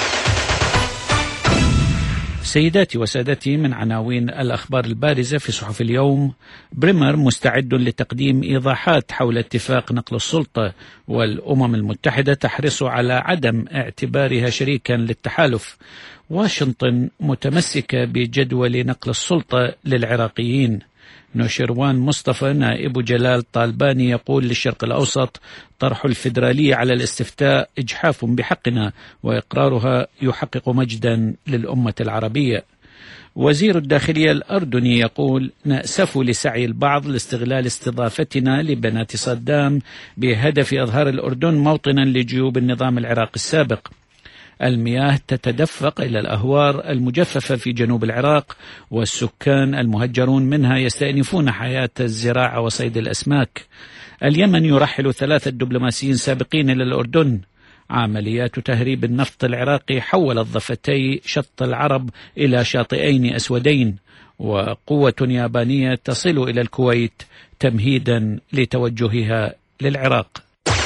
سيداتي وسادتي، من عناوين الأخبار البارزة في صحف اليوم: بريمر مستعد لتقديم إيضاحات حول اتفاق نقل السلطة، والأمم المتحدة تحرص على عدم اعتبارها شريكا للتحالف. واشنطن متمسكة بجدول نقل السلطة للعراقيين. نوشيروان مصطفى نائب جلال طالباني يقول للشرق الأوسط: طرح الفيدرالية على الاستفتاء إجحاف بحقنا، وإقرارها يحقق مجدا للأمة العربية. وزير الداخلية الأردني يقول: نأسف لسعي البعض لاستغلال استضافتنا لبنات صدام بهدف إظهار الأردن موطنا لجيوب النظام العراقي السابق. المياه تتدفق إلى الأهوار المجففة في جنوب العراق، والسكان المهجرون منها يستأنفون حياة الزراعة وصيد الأسماك. اليمن يرحل 3 دبلوماسيين سابقين إلى الأردن. عمليات تهريب النفط العراقي حولت ضفتي شط العرب إلى شاطئين أسودين. وقوة يابانية تصل إلى الكويت تمهيدا لتوجهها للعراق.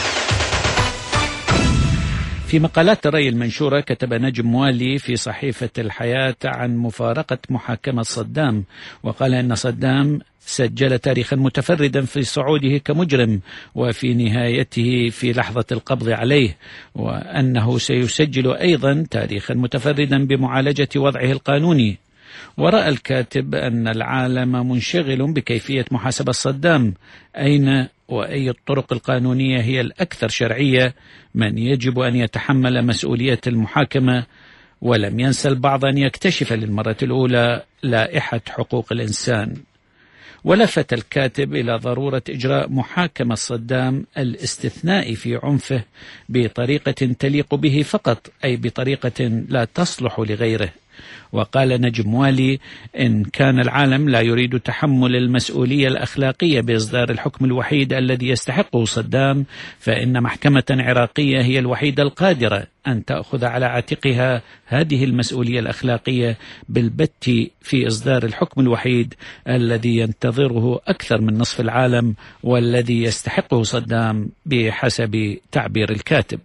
في مقالات الرأي المنشورة كتب نجم موالي في صحيفة الحياة عن مفارقة محاكمة صدام، وقال إن صدام سجل تاريخا متفردا في صعوده كمجرم وفي نهايته في لحظة القبض عليه، وأنه سيسجل أيضا تاريخا متفردا بمعالجة وضعه القانوني. ورأى الكاتب أن العالم منشغل بكيفية محاسبة صدام، أين وأي الطرق القانونية هي الأكثر شرعية، من يجب أن يتحمل مسؤولية المحاكمة. ولم ينسى البعض أن يكتشف للمرة الأولى لائحة حقوق الإنسان. ولفت الكاتب إلى ضرورة إجراء محاكمة صدام الاستثناء في عنفه بطريقة تليق به فقط، أي بطريقة لا تصلح لغيره. وقال نجم والي: إن كان العالم لا يريد تحمل المسؤولية الأخلاقية بإصدار الحكم الوحيد الذي يستحقه صدام، فإن محكمة عراقية هي الوحيدة القادرة أن تأخذ على عاتقها هذه المسؤولية الأخلاقية بالبت في إصدار الحكم الوحيد الذي ينتظره أكثر من نصف العالم، والذي يستحقه صدام بحسب تعبير الكاتب.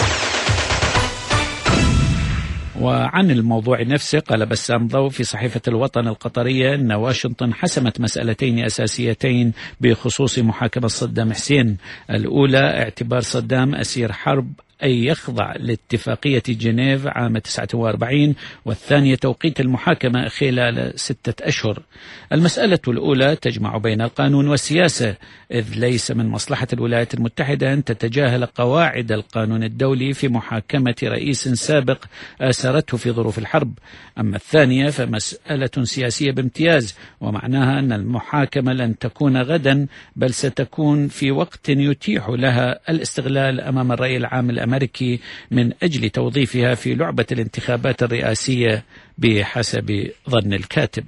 وعن الموضوع نفسه قال بسام ضو في صحيفة الوطن القطرية أن واشنطن حسمت مسألتين أساسيتين بخصوص محاكمة صدام حسين: الأولى اعتبار صدام أسير حرب أي يخضع لاتفاقية جنيف عام 49، والثانية توقيت المحاكمة خلال 6 أشهر. المسألة الأولى تجمع بين القانون والسياسة، إذ ليس من مصلحة الولايات المتحدة أن تتجاهل قواعد القانون الدولي في محاكمة رئيس سابق آسرته في ظروف الحرب. أما الثانية فمسألة سياسية بامتياز، ومعناها أن المحاكمة لن تكون غدا، بل ستكون في وقت يتيح لها الاستغلال أمام الرأي العام الأمريكي الأمريكي من أجل توظيفها في لعبة الانتخابات الرئاسية بحسب ظن الكاتب.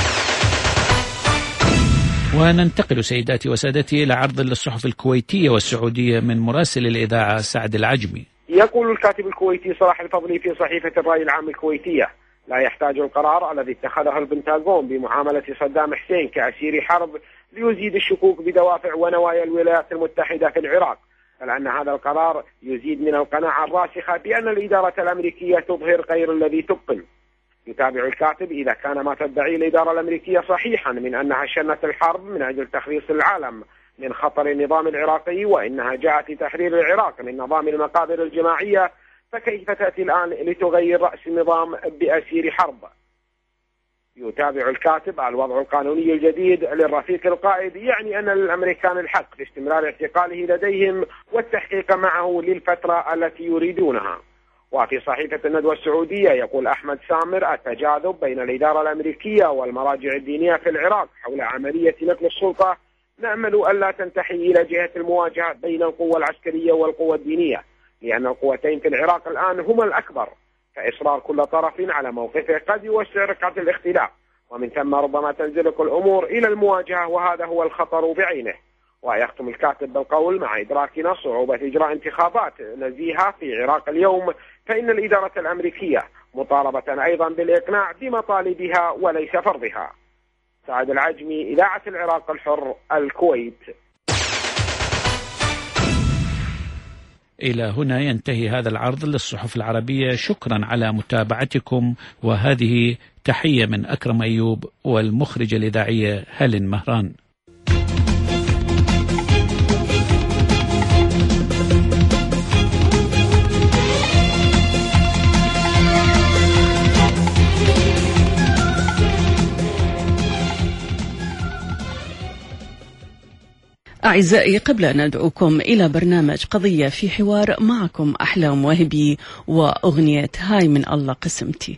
وننتقل سيداتي وسادتي إلى عرض للصحف الكويتية والسعودية من مراسل الإذاعة سعد العجمي. يقول الكاتب الكويتي صلاح الفضلي في صحيفة الرأي العام الكويتية: لا يحتاج القرار الذي اتخذه البنتاغون بمعاملة صدام حسين كأسير حرب ليزيد الشكوك بدوافع ونوايا الولايات المتحدة في العراق، بل أن هذا القرار يزيد من القناعة الراسخة بأن الإدارة الأمريكية تظهر غير الذي تبطن. يتابع الكاتب: إذا كان ما تدعي الإدارة الأمريكية صحيحا من أنها شنت الحرب من أجل تخليص العالم من خطر النظام العراقي وإنها جاءت لتحرير العراق من نظام المقابر الجماعية، فكيف تأتي الآن لتغير رأس النظام بأسير حرب؟ يتابع الكاتب: الوضع القانوني الجديد للرفيق القائد يعني أن للأمريكان الحق في استمرار اعتقاله لديهم والتحقيق معه للفترة التي يريدونها. وفي صحيفة الندوة السعودية يقول أحمد سامر: التجاذب بين الإدارة الأمريكية والمراجع الدينية في العراق حول عملية نقل السلطة نأمل ألا تنتهي إلى جهة المواجهة بين القوة العسكرية والقوة الدينية، لأن القوتين في العراق الآن هما الأكبر، فإصرار كل طرف على موقفه قد يوسع رقعة الاختلاف، ومن ثم ربما تنزلق الأمور إلى المواجهة، وهذا هو الخطر بعينه. ويختم الكاتب بالقول: مع إدراكنا صعوبة إجراء انتخابات نزيهة في عراق اليوم، فإن الإدارة الأمريكية مطالبة أيضا بالإقناع بمطالبها وليس فرضها. سعد العجمي، إذاعة العراق الحر، الكويت. إلى هنا ينتهي هذا العرض للصحف العربية. شكرا على متابعتكم، وهذه تحية من أكرم أيوب والمخرجة الإذاعية هيلين مهران. أعزائي، قبل أن أدعوكم إلى برنامج قضية في حوار، معكم أحلام وهبي وأغنية هاي من الله قسمتي.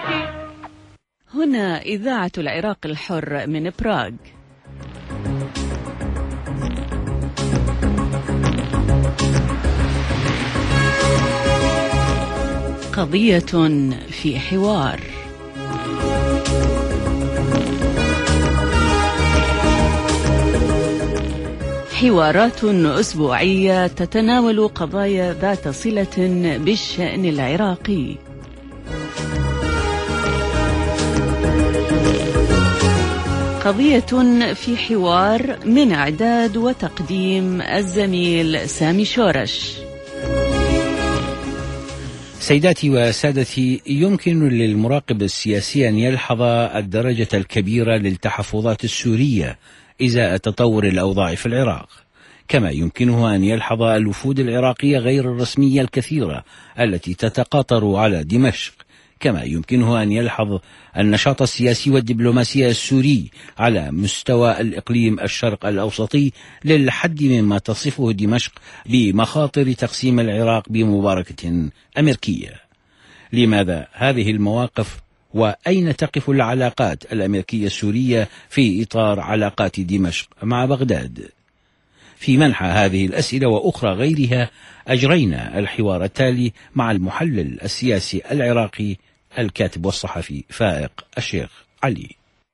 هنا إذاعة العراق الحر من براغ. قضية في حوار. حوارات أسبوعية تتناول قضايا ذات صلة بالشأن العراقي. قضية في حوار من إعداد وتقديم الزميل سامي شورش. سيداتي وسادتي، يمكن للمراقب السياسي أن يلحظ الدرجة الكبيرة للتحفظات السورية إزاء تطور الأوضاع في العراق، كما يمكنه أن يلحظ الوفود العراقية غير الرسمية الكثيرة التي تتقاطر على دمشق، كما يمكنه أن يلحظ النشاط السياسي والدبلوماسي السوري على مستوى الإقليم الشرق الأوسطي للحد مما تصفه دمشق بمخاطر تقسيم العراق بمباركة أمريكية. لماذا هذه المواقف؟ وأين تقف العلاقات الأمريكية السورية في إطار علاقات دمشق مع بغداد؟ في منحى هذه الأسئلة وأخرى غيرها أجرينا الحوار التالي مع المحلل السياسي العراقي الكاتب والصحفي فائق الشيخ علي.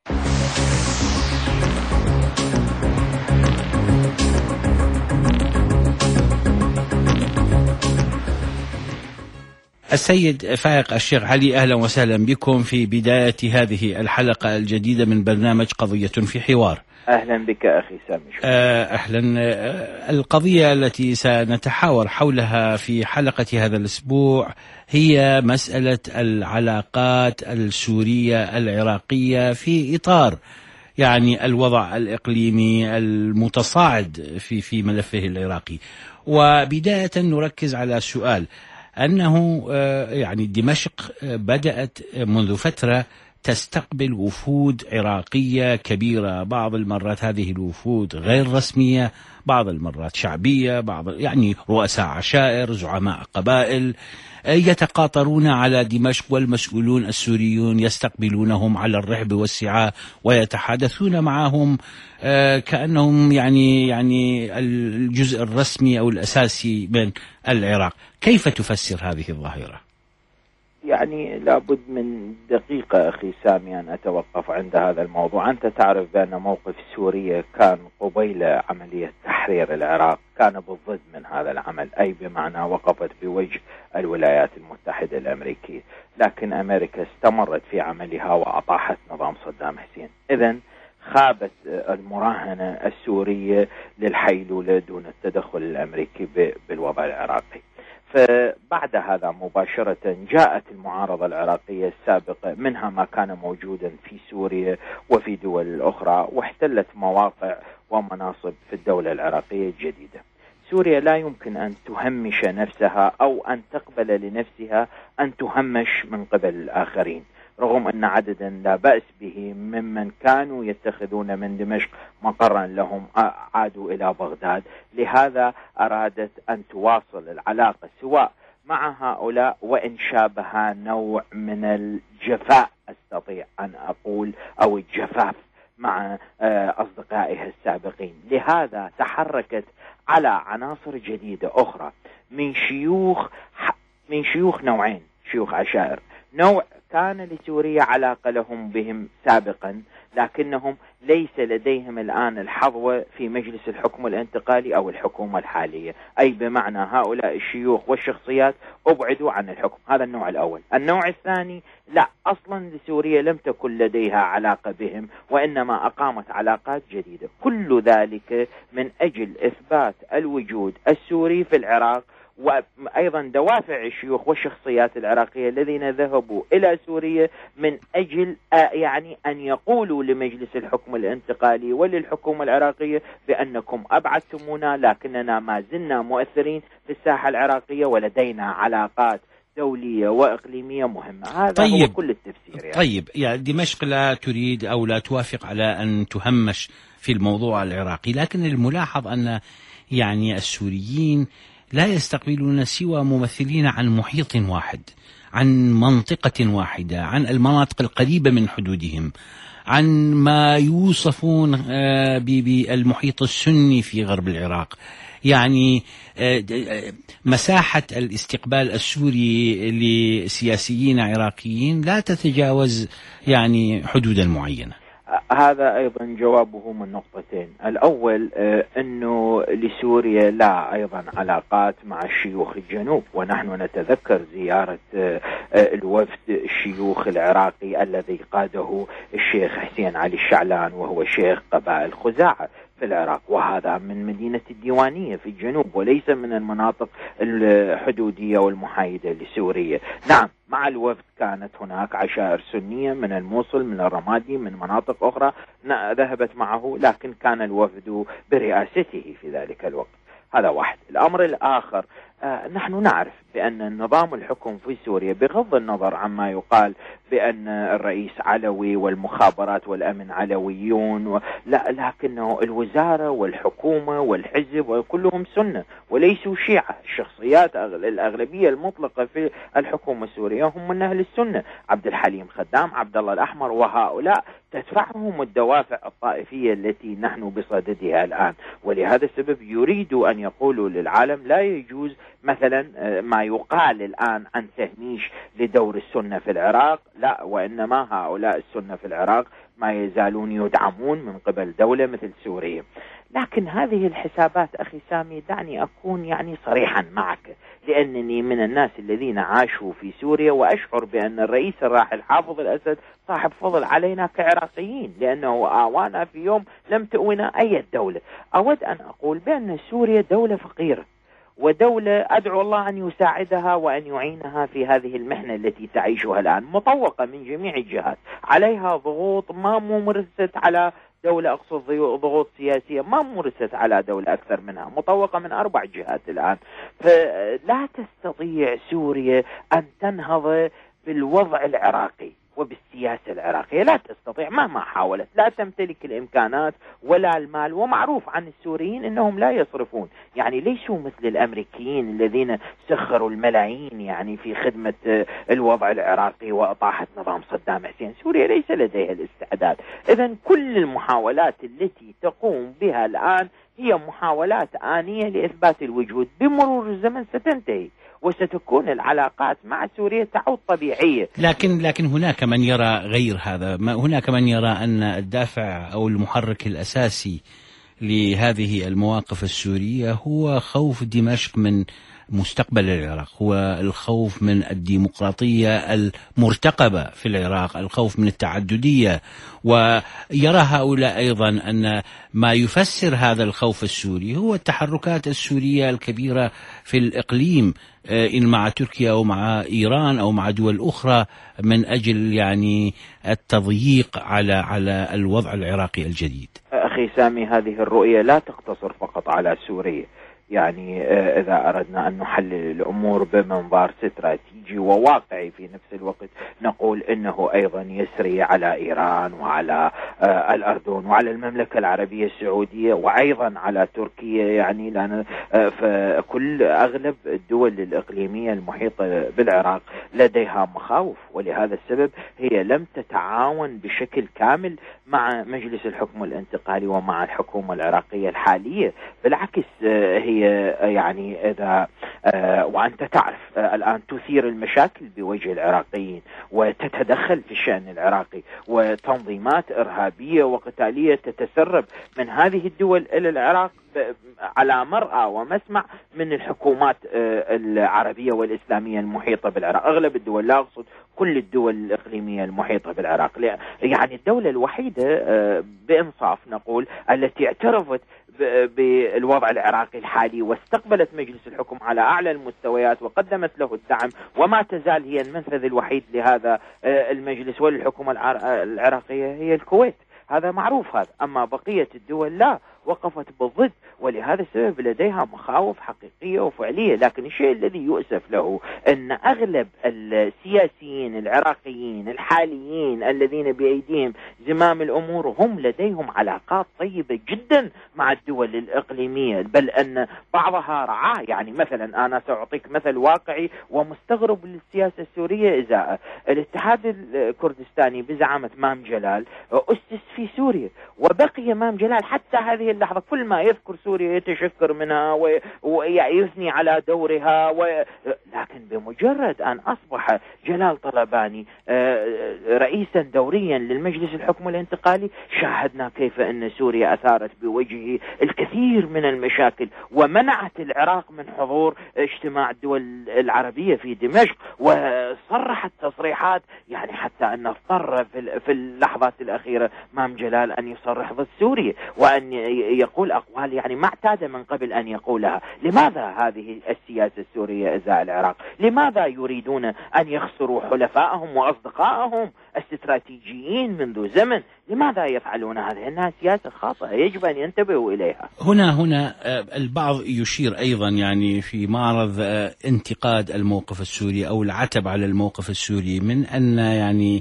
السيد فائق الشيخ علي، أهلا وسهلا بكم في بداية هذه الحلقة الجديدة من برنامج قضية في حوار. أهلا بك أخي سامي. أهلا. القضية التي سنتحاور حولها في حلقة هذا الأسبوع هي مسألة العلاقات السورية العراقية في إطار يعني الوضع الإقليمي المتصاعد في ملفه العراقي. وبداية نركز على سؤال أنه يعني دمشق بدأت منذ فترة تستقبل وفود عراقية كبيرة، بعض المرات هذه الوفود غير رسمية، بعض المرات شعبية، بعض يعني رؤساء عشائر، زعماء قبائل يتقاطرون على دمشق، والمسؤولون السوريون يستقبلونهم على الرحب والسعة ويتحدثون معهم كأنهم يعني الجزء الرسمي أو الأساسي من العراق. كيف تفسر هذه الظاهرة؟ يعني لابد من دقيقة أخي سامي أن أتوقف عند هذا الموضوع. أنت تعرف بأن موقف سوريا كان قبيل عملية تحرير العراق كان بالضد من هذا العمل، أي بمعنى وقفت بوجه الولايات المتحدة الأمريكية، لكن أمريكا استمرت في عملها وأطاحت نظام صدام حسين. إذن خابت المراهنة السورية للحيلولة دون التدخل الأمريكي بالوضع العراقي. فبعد هذا مباشرة جاءت المعارضة العراقية السابقة، منها ما كان موجودا في سوريا وفي دول أخرى، واحتلت مواقع ومناصب في الدولة العراقية الجديدة. سوريا لا يمكن أن تهمش نفسها أو أن تقبل لنفسها أن تهمش من قبل الآخرين، رغم أن عددا لا بأس به ممن كانوا يتخذون من دمشق مقرا لهم عادوا إلى بغداد. لهذا أرادت أن تواصل العلاقة سواء مع هؤلاء وإن شابها نوع من الجفاء، أستطيع أن أقول، أو الجفاف مع أصدقائها السابقين. لهذا تحركت على عناصر جديدة أخرى من شيوخ نوعين، شيوخ عشائر، نوع كان لسوريا علاقة لهم بهم سابقا، لكنهم ليس لديهم الآن الحظوة في مجلس الحكم الانتقالي أو الحكومة الحالية، أي بمعنى هؤلاء الشيوخ والشخصيات أبعدوا عن الحكم. هذا النوع الأول. النوع الثاني لا، أصلا لسوريا لم تكن لديها علاقة بهم، وإنما أقامت علاقات جديدة. كل ذلك من أجل إثبات الوجود السوري في العراق، وأيضا دوافع الشيوخ والشخصيات العراقية الذين ذهبوا إلى سوريا من أجل يعني أن يقولوا لمجلس الحكم الانتقالي وللحكومة العراقية بأنكم أبعدتمونا، لكننا ما زلنا مؤثرين في الساحة العراقية ولدينا علاقات دولية وإقليمية مهمة. هذا هو كل التفسير يعني. طيب، يعني دمشق لا تريد أو لا توافق على أن تهمش في الموضوع العراقي، لكن الملاحظ أن يعني السوريين لا يستقبلون سوى ممثلين عن محيط واحد، عن منطقة واحدة، عن المناطق القريبة من حدودهم. عن ما يوصفون بالمحيط السني في غرب العراق. يعني مساحة الاستقبال السوري لسياسيين عراقيين لا تتجاوز يعني حدودا معينة. هذا أيضا جوابه من نقطتين. الأول أنه لسوريا لا أيضا علاقات مع الشيوخ الجنوب، ونحن نتذكر زيارة الوفد الشيوخ العراقي الذي قاده الشيخ حسين علي الشعلان وهو شيخ قبائل خزاعة في العراق، وهذا من مدينة الديوانية في الجنوب وليس من المناطق الحدودية والمحايدة لسوريا. نعم، مع الوفد كانت هناك عشائر سنية من الموصل، من الرمادي، من مناطق أخرى ذهبت معه، لكن كان الوفد برئاسته في ذلك الوقت. هذا واحد. الأمر الآخر، نحن نعرف بأن نظام الحكم في سوريا بغض النظر عما يقال بأن الرئيس علوي والمخابرات والأمن علويون لا، لكنه الوزارة والحكومة والحزب وكلهم سنة وليسوا شيعة. الشخصيات الأغلبية المطلقة في الحكومة السورية هم من أهل السنة، عبد الحليم خدام، عبد الله الأحمر، وهؤلاء تدفعهم الدوافع الطائفية التي نحن بصددها الآن. ولهذا السبب يريدوا أن يقولوا للعالم لا يجوز مثلا ما يقال الآن عن تهميش لدور السنة في العراق، لا، وإنما هؤلاء السنة في العراق ما يزالون يدعمون من قبل دولة مثل سوريا. لكن هذه الحسابات أخي سامي، دعني أكون يعني صريحا معك، لأنني من الناس الذين عاشوا في سوريا وأشعر بأن الرئيس الراحل حافظ الأسد صاحب فضل علينا كعراقيين، لأنه آوانا في يوم لم تؤونا أي دولة. أود أن أقول بأن سوريا دولة فقيرة، ودولة أدعو الله أن يساعدها وأن يعينها في هذه المحنة التي تعيشها الآن، مطوقة من جميع الجهات، عليها ضغوط ما ممارست على دولة، أقصد ضغوط سياسية ما ممارست على دولة أكثر منها، مطوقة من 4 جهات الآن. فلا تستطيع سوريا أن تنهض بالوضع العراقي وبالسياسة العراقية، لا تستطيع مهما حاولت، لا تمتلك الإمكانات ولا المال. ومعروف عن السوريين أنهم لا يصرفون، يعني ليسوا مثل الأمريكيين الذين سخروا الملايين يعني في خدمة الوضع العراقي وإطاحة نظام صدام حسين. سوريا ليس لديها الاستعداد. إذن كل المحاولات التي تقوم بها الآن هي محاولات آنية لإثبات الوجود، بمرور الزمن ستنتهي وستكون العلاقات مع سوريا تعود طبيعية. لكن هناك من يرى غير هذا، هناك من يرى أن الدافع أو المحرك الأساسي لهذه المواقف السورية هو خوف دمشق من مستقبل العراق، هو الخوف من الديمقراطية المرتقبة في العراق، الخوف من التعددية. ويرى هؤلاء أيضا أن ما يفسر هذا الخوف السوري هو التحركات السورية الكبيرة في الإقليم، إن مع تركيا أو مع إيران أو مع دول أخرى، من أجل يعني التضييق على الوضع العراقي الجديد. أخي سامي، هذه الرؤية لا تقتصر فقط على سوريا. يعني إذا أردنا أن نحلل الأمور بمنظار استراتيجي وواقعي في نفس الوقت، نقول إنه أيضا يسري على إيران وعلى الأردن وعلى المملكة العربية السعودية وأيضا على تركيا، يعني لأن فكل أغلب الدول الإقليمية المحيطة بالعراق لديها مخاوف، ولهذا السبب هي لم تتعاون بشكل كامل مع مجلس الحكم الانتقالي ومع الحكومة العراقية الحالية. بالعكس، هي يعني إذا وأنت تعرف الآن تثير المشاكل بوجه العراقيين وتتدخل في الشأن العراقي، وتنظيمات إرهابية وقتالية تتسرب من هذه الدول إلى العراق على مرأى ومسمع من الحكومات العربية والإسلامية المحيطة بالعراق. أغلب الدول، لا أقصد كل الدول الإقليمية المحيطة بالعراق، يعني الدولة الوحيدة بإنصاف نقول التي اعترفت بالوضع العراقي الحالي واستقبلت مجلس الحكم على أعلى المستويات وقدمت له الدعم، وما تزال هي المنفذ الوحيد لهذا المجلس وللحكومة العراقية، هي الكويت. هذا معروف هذا. أما بقية الدول لا، وقفت بالضد، ولهذا السبب لديها مخاوف حقيقية وفعلية. لكن الشيء الذي يؤسف له أن أغلب السياسيين العراقيين الحاليين الذين بأيديهم زمام الأمور هم لديهم علاقات طيبة جدا مع الدول الإقليمية، بل أن بعضها رعاه. يعني مثلا أنا سأعطيك مثل واقعي ومستغرب للسياسة السورية إزاء الاتحاد الكردستاني بزعامة مام جلال أسس في سوريا، وبقي مام جلال حتى هذه اللحظة كل ما يذكر سوريا يتشكر منها ويثني على دورها لكن بمجرد أن أصبح جلال طلباني رئيسا دوريا للمجلس الحكم الانتقالي شاهدنا كيف أن سوريا أثارت بوجهه الكثير من المشاكل ومنعت العراق من حضور اجتماع الدول العربية في دمشق، وصرحت تصريحات يعني حتى أن اضطر في اللحظات الأخيرة مام جلال أن يصرح ضد سوريا وأن يقول أقوال يعني ما اعتاد من قبل أن يقولها. لماذا هذه السياسة السورية إزاء العراق؟ لماذا يريدون أن يخسروا حلفائهم وأصدقائهم الاستراتيجيين منذ زمن؟ لماذا يفعلون هذا؟ إنها سياسة خاطئة يجب أن ينتبهوا إليها. هنا البعض يشير أيضا يعني في معرض انتقاد الموقف السوري أو العتب على الموقف السوري من أن يعني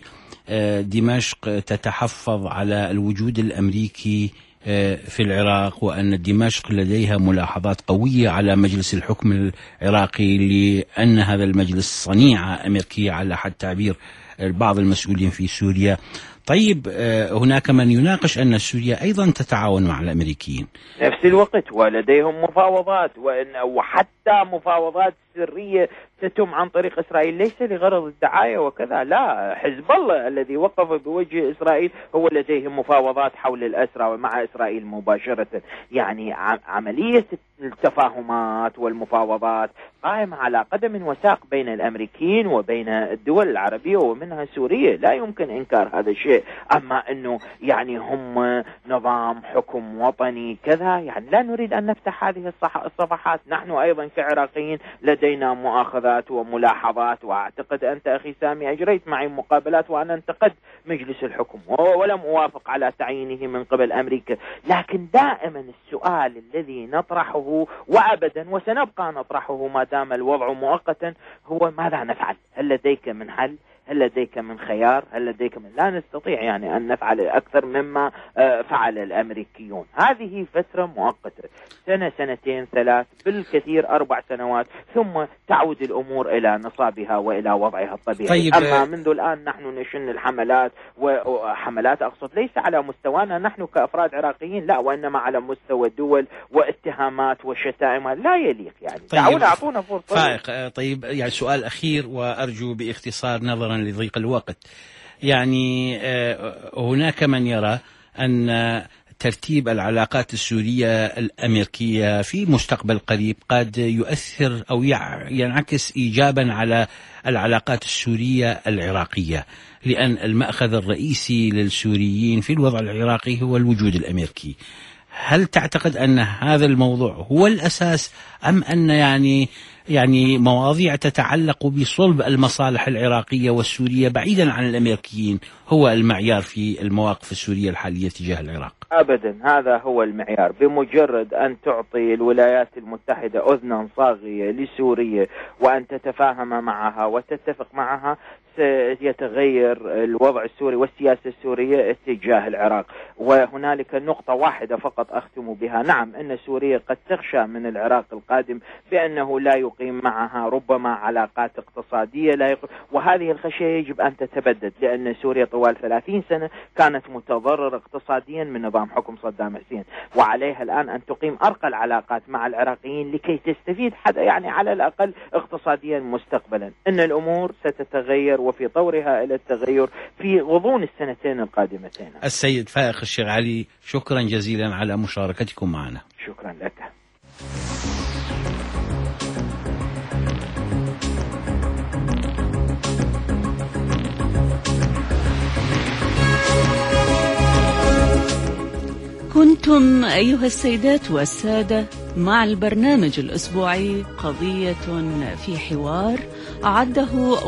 دمشق تتحفظ على الوجود الأمريكي في العراق، وأن دمشق لديها ملاحظات قوية على مجلس الحكم العراقي لأن هذا المجلس صنيعة أمريكية على حد تعبير بعض المسؤولين في سوريا. طيب هناك من يناقش أن سوريا أيضا تتعاون مع الأمريكيين نفس الوقت ولديهم مفاوضات وحتى مفاوضات سرية تتم عن طريق إسرائيل ليس لغرض الدعاية وكذا، لا، حزب الله الذي وقف بوجه إسرائيل هو لديهم مفاوضات حول الأسرى ومع إسرائيل مباشرة. يعني عملية التفاهمات والمفاوضات قائمة على قدم وساق بين الأمريكيين وبين الدول العربية ومنها سوريا، لا يمكن إنكار هذا الشيء. أما أنه يعني هم نظام حكم وطني كذا، يعني لا نريد أن نفتح هذه الصفحات. نحن أيضا كعراقيين لدينا مؤاخذات وملاحظات، وأعتقد أنت أخي سامي أجريت معي مقابلات وأنا انتقد مجلس الحكم ولم أوافق على تعيينه من قبل أمريكا. لكن دائما السؤال الذي نطرحه وأبدا وسنبقى نطرحه ما دام الوضع مؤقتا هو ماذا نفعل؟ هل لديك من حل؟ هل لديك من خيار؟ هل لديك من لا نستطيع يعني أن نفعل أكثر مما فعل الأمريكيون. هذه فترة مؤقتة، سنة سنتين ثلاث بالكثير 4 سنوات، ثم تعود الأمور إلى نصابها وإلى وضعها الطبيعي. طيب أما منذ الآن نحن نشن الحملات وحملات أقصد ليس على مستوانا نحن كأفراد عراقيين، لا، وإنما على مستوى الدول واتهامات وشتائم لا يليق. يعني طيب أعطونا فرصة. فائق. طيب يعني سؤال أخير وأرجو باختصار نظرا لضيق الوقت. يعني هناك من يرى أن ترتيب العلاقات السورية الأمريكية في مستقبل قريب قد يؤثر أو ينعكس إيجابا على العلاقات السورية العراقية، لأن المأخذ الرئيسي للسوريين في الوضع العراقي هو الوجود الأمريكي. هل تعتقد أن هذا الموضوع هو الأساس، أم أن يعني مواضيع تتعلق بصلب المصالح العراقية والسورية بعيدا عن الأمريكيين هو المعيار في المواقف السورية الحالية تجاه العراق؟ أبدا، هذا هو المعيار. بمجرد أن تعطي الولايات المتحدة أذنا صاغية لسوريا وأن تتفاهم معها وتتفق معها سيتغير الوضع السوري والسياسة السورية اتجاه العراق. وهنالك نقطة واحدة فقط أختم بها. نعم، أن سوريا قد تخشى من العراق القادم بأنه لا يقيم معها ربما علاقات اقتصادية وهذه الخشية يجب أن تتبدد، لأن سوريا طوال 30 سنة كانت متضررة اقتصاديا من نظام حكم صدام حسين، وعليها الآن أن تقيم أرقى العلاقات مع العراقيين لكي تستفيد يعني على الأقل اقتصاديا مستقبلا. أن الأمور ستتغير وفي طورها إلى التغير في غضون السنتين القادمتين. السيد فائق الشيرعلي، شكرا جزيلا على مشاركتكم معنا. شكرا لك. كنتم أيها السيدات والسادة مع البرنامج الأسبوعي قضية في حوار أعده